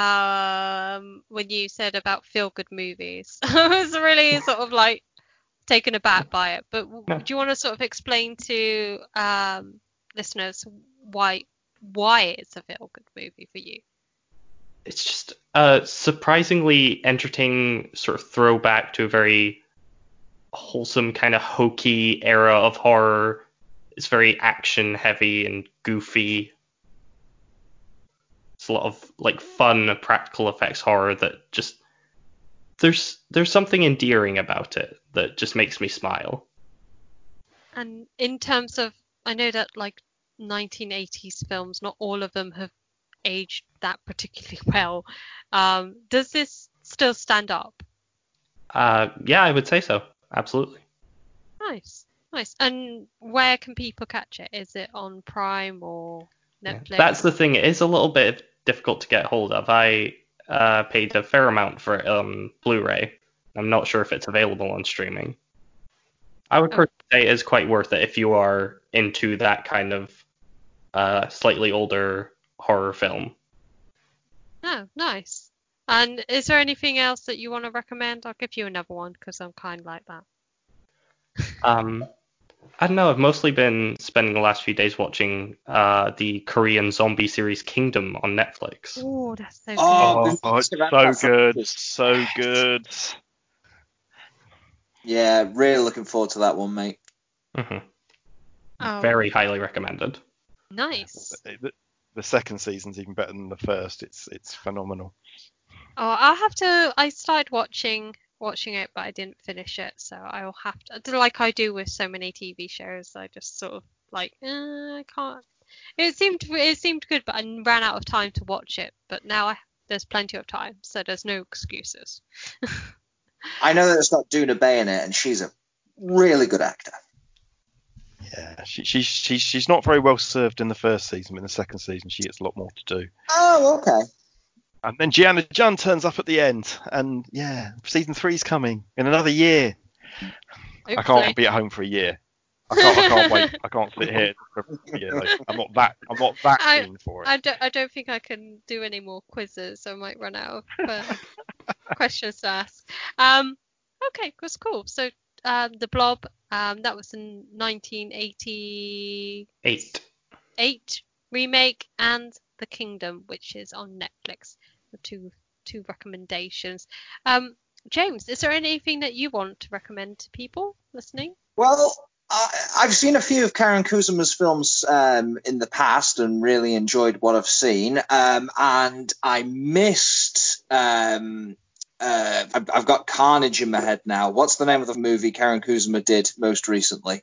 um, when you said about feel-good movies. I was really sort of like taken aback by it. But w- No. do you want to sort of explain to um, listeners why why it's a feel-good movie for you? It's just a surprisingly entertaining sort of throwback to a very wholesome kind of hokey era of horror. It's very action heavy and goofy. It's a lot of like fun practical effects horror that just there's there's something endearing about it that just makes me smile. And in terms of, I know that like nineteen eighties films, not all of them have aged that particularly well. Um, does this still stand up? Uh, yeah, I would say so. Absolutely. Nice, nice. And where can people catch it? Is it on Prime or Yeah. Netflix? That's the thing. It is a little bit difficult to get hold of. I uh, paid a fair amount for it on Blu-ray. I'm not sure if it's available on streaming. I would Oh. personally say it is quite worth it if you are into that kind of uh, slightly older horror film. Oh, nice. And is there anything else that you want to recommend? I'll give you another one because I'm kind of like that. Um, I don't know. I've mostly been spending the last few days watching uh, the Korean zombie series Kingdom on Netflix. Oh, that's so Oh, good. been Oh, it's thinking about so that for good, ages. so good. Yeah, really looking forward to that one, mate. hmm Oh, Very highly recommended. nice. The, the second season's even better than the first. It's it's phenomenal. Oh, I'll have to. I started watching watching it, but I didn't finish it, so I'll have to. Like I do with so many T V shows, I just sort of like, eh, I can't. It seemed it seemed good, but I ran out of time to watch it. But now I, there's plenty of time, so there's no excuses. I know that it's got Duna Bay in it, and she's a really good actor. Yeah, she, she's she's she's not very well served in the first season, but in the second season she gets a lot more to do. Oh, okay. And then Gianna Jun turns up at the end, and yeah, season three's coming in another year. I Hopefully. can't be at home for a year. I can't, I can't wait. I can't sit here. You know, I'm not that. I'm not that I, keen for it. I don't. I don't think I can do any more quizzes. I might run out of uh, questions to ask. Um. Okay, that's cool. So, um, the Blob. Um, that was in nineteen eighty-eight Eight. remake, and The Kingdom, which is on Netflix. The two two recommendations. Um, James, is there anything that you want to recommend to people listening? Well, I, I've seen a few of Karen Kuzuma's films um, in the past and really enjoyed what I've seen. Um, and I missed. Um, uh, I've, I've got Carnage in my head now. What's the name of the movie Karen Kuzuma did most recently?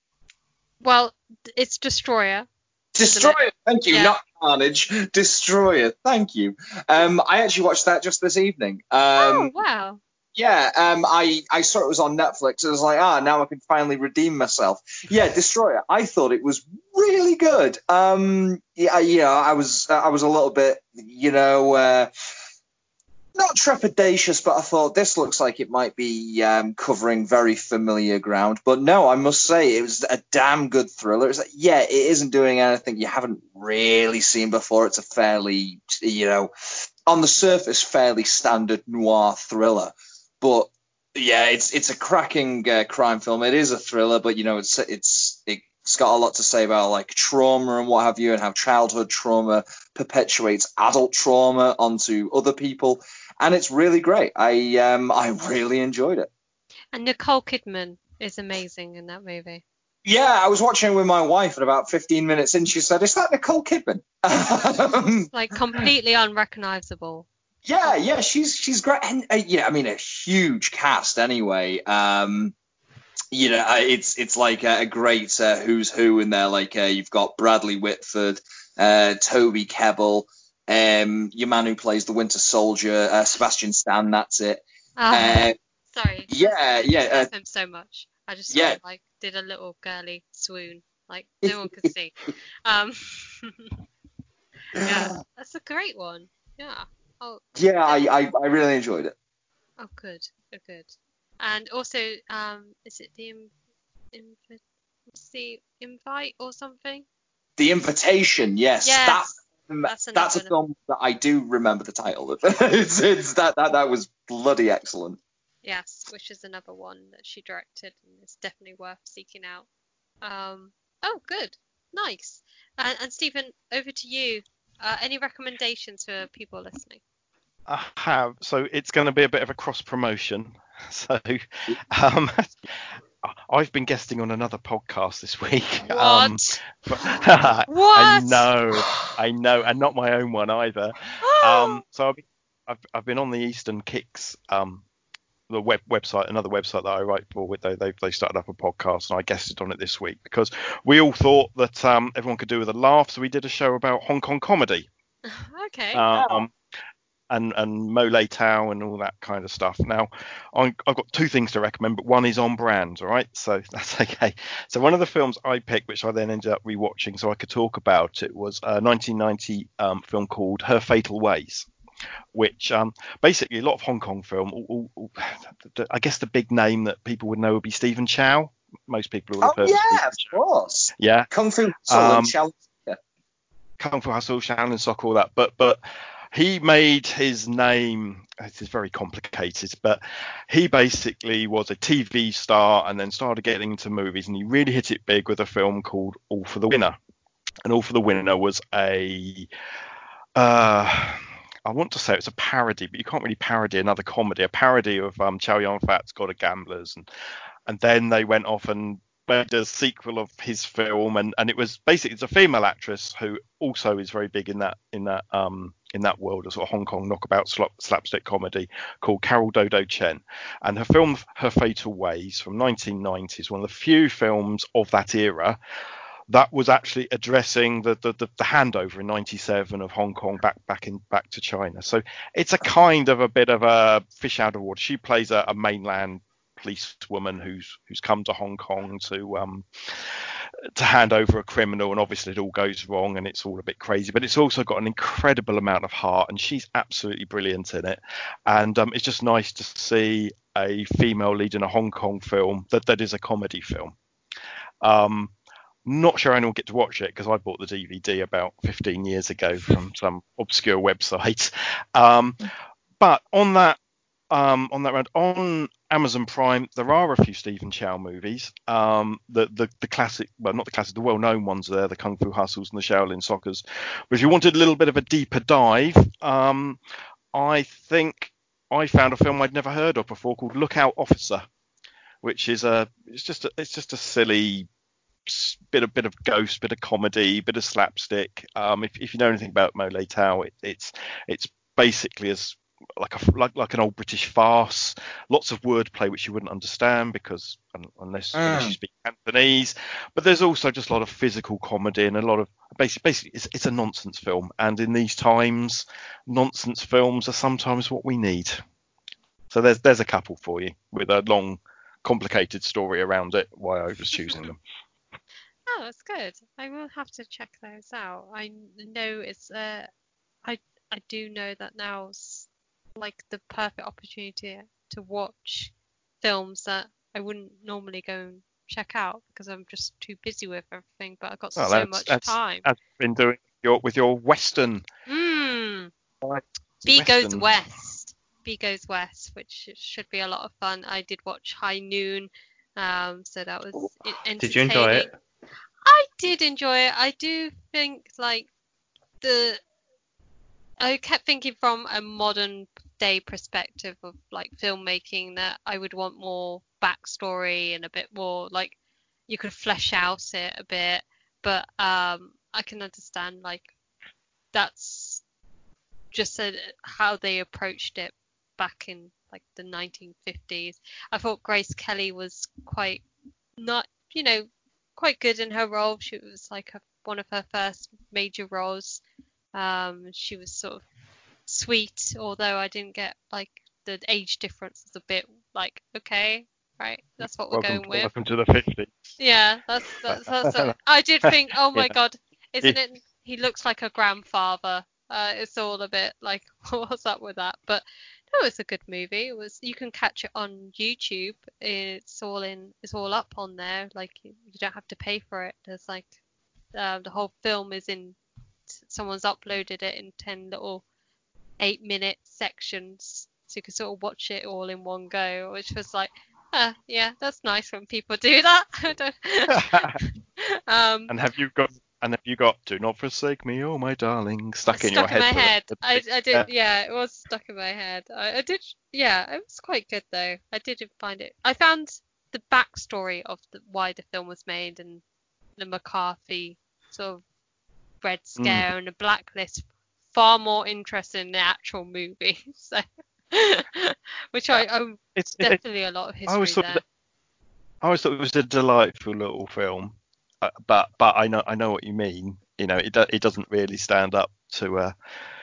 Well, it's Destroyer. Destroyer, thank you, Yeah. not Carnage. Destroyer, thank you. Um, I actually watched that just this evening. Um, Oh wow. Yeah, um, I, I saw it was on Netflix. I was like, ah, now I can finally redeem myself. Yeah, Destroyer. I thought it was really good. Um, yeah, yeah, I was I was a little bit, you know, uh, not trepidatious, but I thought this looks like it might be um, covering very familiar ground. But no, I must say it was a damn good thriller. It's like, yeah, it isn't doing anything you haven't really seen before. It's a fairly, you know, on the surface, fairly standard noir thriller. But yeah, it's it's a cracking uh, crime film. It is a thriller, but you know, it's it's it's got a lot to say about like trauma and what have you, and how childhood trauma perpetuates adult trauma onto other people. And it's really great. I um I really enjoyed it. And Nicole Kidman is amazing in that movie. Yeah, I was watching it with my wife, and about fifteen minutes in, she said, "Is that Nicole Kidman?" Um, Like completely unrecognizable. Yeah, yeah, she's she's great, and uh, yeah, I mean a huge cast anyway. Um, you know, uh, it's it's like a, a great uh, who's who in there. Like uh, you've got Bradley Whitford, uh, Toby Kebbell, um, your man who plays the Winter Soldier, uh, Sebastian Stan. That's it. Ah, Uh, sorry. yeah, I yeah, uh, love him so much. I just yeah. sort of, like did a little girly swoon, like no one could see. Um, yeah, that's a great one. Yeah. Oh, yeah. I, I I really enjoyed it. oh, good, oh, good. And also, um, is it the in, inv- what's the invite or something? The Invitation, yes, Yes, that, um, that's that's, a another- film that I do remember the title of. it's it's that that that was bloody excellent. Yes, which is another one that she directed, and it's definitely worth seeking out. Um, oh, good, nice. And, and Stephen, over to you. Uh, any recommendations for people listening? I have. So it's going to be a bit of a cross promotion. So um, I've been guesting on another podcast this week. What? Um, but- I What? know, I know, and not my own one either. Um, so I've, I've I've been on the Eastern Kicks, um, the web website, another website that I write for. With they they they started up a podcast, and I guested on it this week because we all thought that um, everyone could do with a laugh, so we did a show about Hong Kong comedy. Okay. Um, and and Mole Tao and all that kind of stuff. Now, I'm, I've got two things to recommend, but one is on brand, all right? So that's okay. So one of the films I picked, which I then ended up rewatching so I could talk about it, was a nineteen ninety um, film called Her Fatal Ways, which um, basically a lot of Hong Kong film. All, all, all, I guess the big name that people would know would be Stephen Chow. Most people would have Oh heard of yeah, Stephen of Chow. course. Yeah. Kung Fu Hustle Um, and Shall. Kung Fu Hustle, Shaolin Soccer, all that. But but he made his name. It is very complicated, but he basically was a T V star and then started getting into movies, and he really hit it big with a film called All for the Winner. And All for the Winner was a uh, I want to say it's a parody, but you can't really parody another comedy. A parody of um, Chow Yun-fat's God of Gamblers, and and then they went off and made a sequel of his film, and, and it was basically it's a female actress who also is very big in that in that um in that world of sort of Hong Kong knockabout slap, slapstick comedy, called Carol Dodo Chen, and her film Her Fatal Ways from nineteen ninety is one of the few films of that era that was actually addressing the the, the, the handover in ninety-seven of Hong Kong back back in back to China. So it's a kind of a bit of a fish out of water. She plays a, a mainland policewoman who's who's come to Hong Kong to um to hand over a criminal, and obviously it all goes wrong and it's all a bit crazy, but it's also got an incredible amount of heart, and she's absolutely brilliant in it. And um, it's just nice to see a female lead in a Hong Kong film that that is a comedy film. Um, not sure anyone will get to watch it because I bought the D V D about fifteen years ago from some obscure website. Um, but on that um, on that round, on Amazon Prime, there are a few Stephen Chow movies. Um, the, the the classic, well, not the classic, the well-known ones there, the Kung Fu Hustles and the Shaolin Soccers. But if you wanted a little bit of a deeper dive, um, I think I found a film I'd never heard of before called Lookout Officer, which is a it's just a, it's just a silly bit of bit of ghost, bit of comedy, bit of slapstick. Um, if if you know anything about Mo Lei Tao, it, it's it's basically as like a like like an old British farce. Lots of wordplay which you wouldn't understand because un, unless, Mm. unless you speak Cantonese. But there's also just a lot of physical comedy and a lot of basically basically it's, it's a nonsense film. And in these times, nonsense films are sometimes what we need. So there's there's a couple for you with a long, complicated story around it. Why I was choosing them. Oh, that's good. I will have to check those out. I know it's uh, I I do know that now's like the perfect opportunity to watch films that I wouldn't normally go and check out because I'm just too busy with everything. But I've got Well, so that's, much that's, time. That's been doing your with your Western. Mm. Right, B goes Western. west. B goes west, which should be a lot of fun. I did watch High Noon, um, so that was e- entertaining. Did you enjoy it? I did enjoy it. I do think like the I kept thinking from a modern day perspective of like filmmaking that I would want more backstory and a bit more like you could flesh out it a bit. But um, I can understand like that's just a, how they approached it back in like the nineteen fifties. I thought Grace Kelly was quite not, you know, quite good in her role. She was like a, one of her first major roles. Um, she was sort of sweet, although I didn't get like the age difference was a bit like okay, right, that's what we're Welcome, going with. welcome to the fifties. Yeah, that's that's, that's a, I did think, oh my Yeah. god, isn't it? He looks like a grandfather. Uh, it's all a bit like what's up with that? But no, it's a good movie. It was. You can catch it on YouTube. It's all in. It's all up on there. Like you, you don't have to pay for it. There's like uh, the whole film is in. Someone's uploaded it in ten little eight minute sections, so you can sort of watch it all in one go. Which was like, ah, yeah, that's nice when people do that. I don't- um, And have you got and have you got "Do Not Forsake Me, Oh My Darling" stuck in your stuck in head? my for head. the- I, I did, Yeah. yeah, it was stuck in my head. I, I did, yeah, it was quite good though. I did find it. I found the backstory of the, why the film was made and the McCarthy sort of Red Scare and the Blacklist far more interesting than the actual movie. So, which I, I'm It's, it, definitely a lot of I always history thought there. that, I always thought it was a delightful little film, uh, but but I know I know what you mean. You know, it do, it doesn't really stand up to a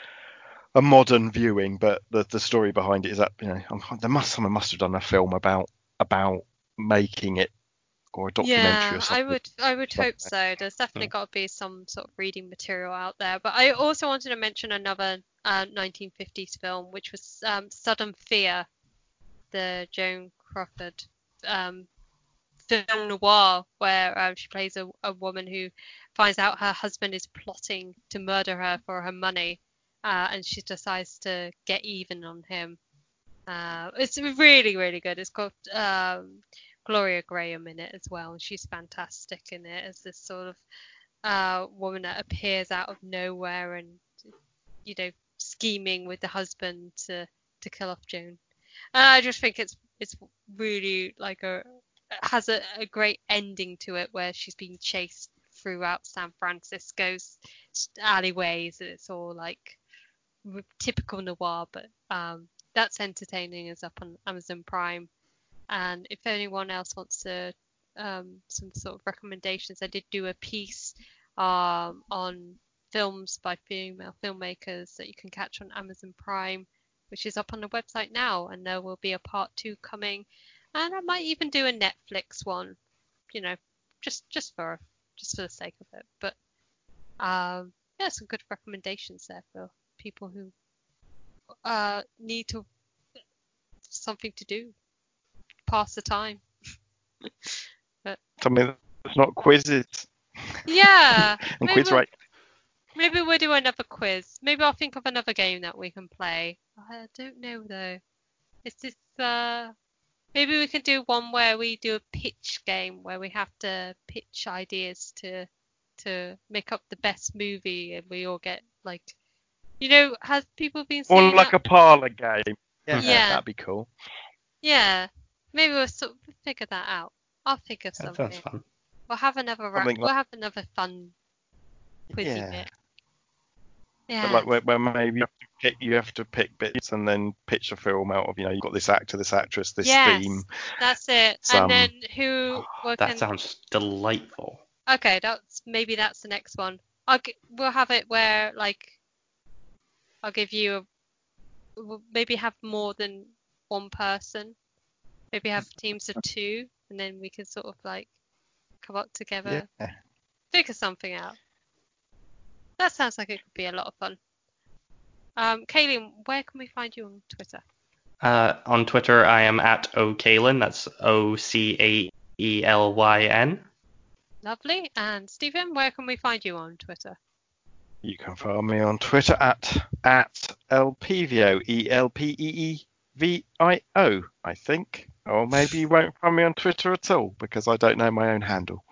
a modern viewing, but the the story behind it is that you know there must someone must have done a film about about making it or a documentary Yeah, or something. I would I would hope something. so. There's definitely got to be some sort of reading material out there. But I also wanted to mention another uh, nineteen fifties film, which was um, Sudden Fear, the Joan Crawford um, film noir, where um, she plays a, a woman who finds out her husband is plotting to murder her for her money, uh, and she decides to get even on him. Uh, it's really, really good. It's got um, Gloria Graham in it as well, and she's fantastic in it as this sort of uh, woman that appears out of nowhere and, you know, scheming with the husband to, to kill off Joan. And I just think it's it's really like a has a, a great ending to it where she's being chased throughout San Francisco's alleyways, and it's all like typical noir, but um, that's entertaining. Is up on Amazon Prime, and if anyone else wants to um, some sort of recommendations, I did do a piece um, on films by female filmmakers that you can catch on Amazon Prime, which is up on the website now, and there will be a part two coming, and I might even do a Netflix one, you know, just just for just for the sake of it. But um, yeah, some good recommendations there for people who uh, need to something to do, pass the time. But Something It's not quizzes. Yeah. And maybe, quiz rate. maybe we'll do another quiz. Maybe I'll think of another game that we can play. I don't know though. Is this uh maybe we can do one where we do a pitch game where we have to pitch ideas to to make up the best movie and we all get like, you know, has people been Or saying like that? a parlor game. Yeah, Yeah. that'd be cool. Yeah, maybe we'll sort of figure that out. I'll think of That something. sounds fun. We'll have another ra- Something like- we'll have another fun quizzy Yeah. bit. But Yeah. like where, where maybe you have, to pick, you have to pick bits and then pitch a film out of, you know, you've got this actor, this actress, this Yes, theme. that's it. some- And then who we That can sounds delightful. Okay, that's maybe that's the next one. I'll g- we'll have it where like I'll give you a we'll maybe have more than one person. Maybe have teams of two and then we can sort of like come up together. Yeah. Figure something out. That sounds like it could be a lot of fun. Um, Kayleen, where can we find you on Twitter? Uh, on Twitter, I am at O'Kalyn. That's O C A E L Y N. Lovely. And Stephen, where can we find you on Twitter? You can find me on Twitter at at Elpevio, E L P E E V I O, I think. Or maybe you won't find me on Twitter at all because I don't know my own handle.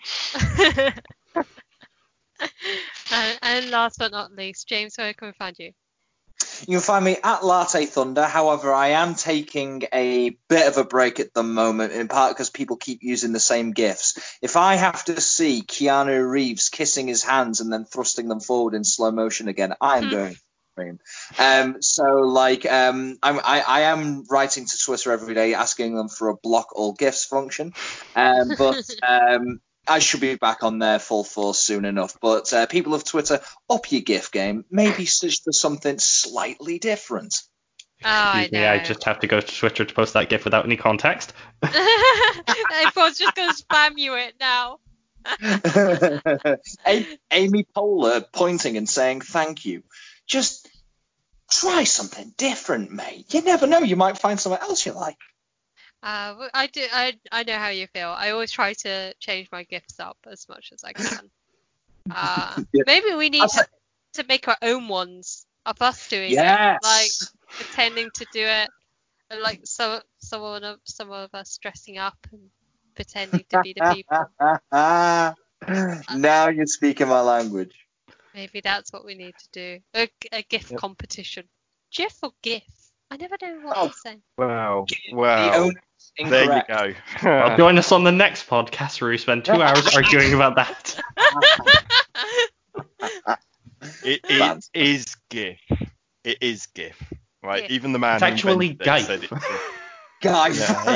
and, and last but not least, James, where can we find you? You can find me at Latte Thunder. However, I am taking a bit of a break at the moment, in part because people keep using the same GIFs. If I have to see Keanu Reeves kissing his hands and then thrusting them forward in slow motion again, I am going to scream. Um, so, like, um, I'm, I, I am writing to Twitter every day asking them for a block all GIFs function. Um, but... Um, I should be back on there full force soon enough. But uh, people of Twitter, up your GIF game. Maybe search for something slightly different. Oh, I Excuse know. me, I just have to go to Twitter to post that GIF without any context. Everyone's just going to spam you it now. A- Amy Poehler pointing and saying thank you. Just try something different, mate. You never know. You might find something else you like. Uh, well, I do. I I know how you feel. I always try to change my gifts up as much as I can. Uh, Yeah. maybe we need I'll to, to make our own ones of us doing Yes. it, like pretending to do it, and like some someone of some of us dressing up and pretending to be the people. Now you're speaking my language. Maybe that's what we need to do. A, a GIF Yep. competition. GIF or GIF? I never know what Oh. to say. Wow. The Wow. owner is There you incorrect. go. Well, join us on the next podcast where we spend two hours arguing about that. It, it is GIF. It is GIF. Right. GIF. Even the man It's who actually invented it GIF. said it's GIF. Guys.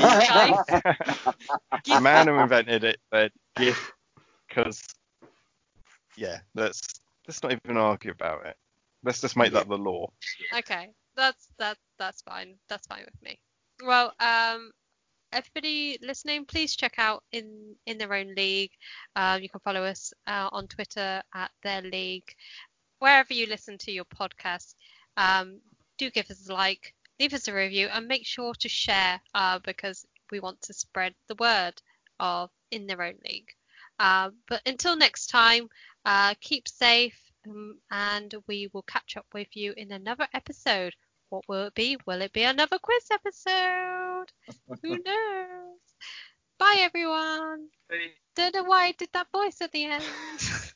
The man who invented it said GIF because, yeah, let's let's not even argue about it. Let's just make that the law. Okay, that's that that's fine. That's fine with me. Well, um, everybody listening, please check out in in their own league. Um, you can follow us uh, on Twitter at their league, wherever you listen to your podcast. Um, do give us a like, leave us a review, and make sure to share uh, because we want to spread the word of in their own league. Uh, but until next time, uh, keep safe. Um, and we will catch up with you in another episode. What will it be? Will it be another quiz episode? Who knows? Bye, everyone. Don't know why I did that voice at the end.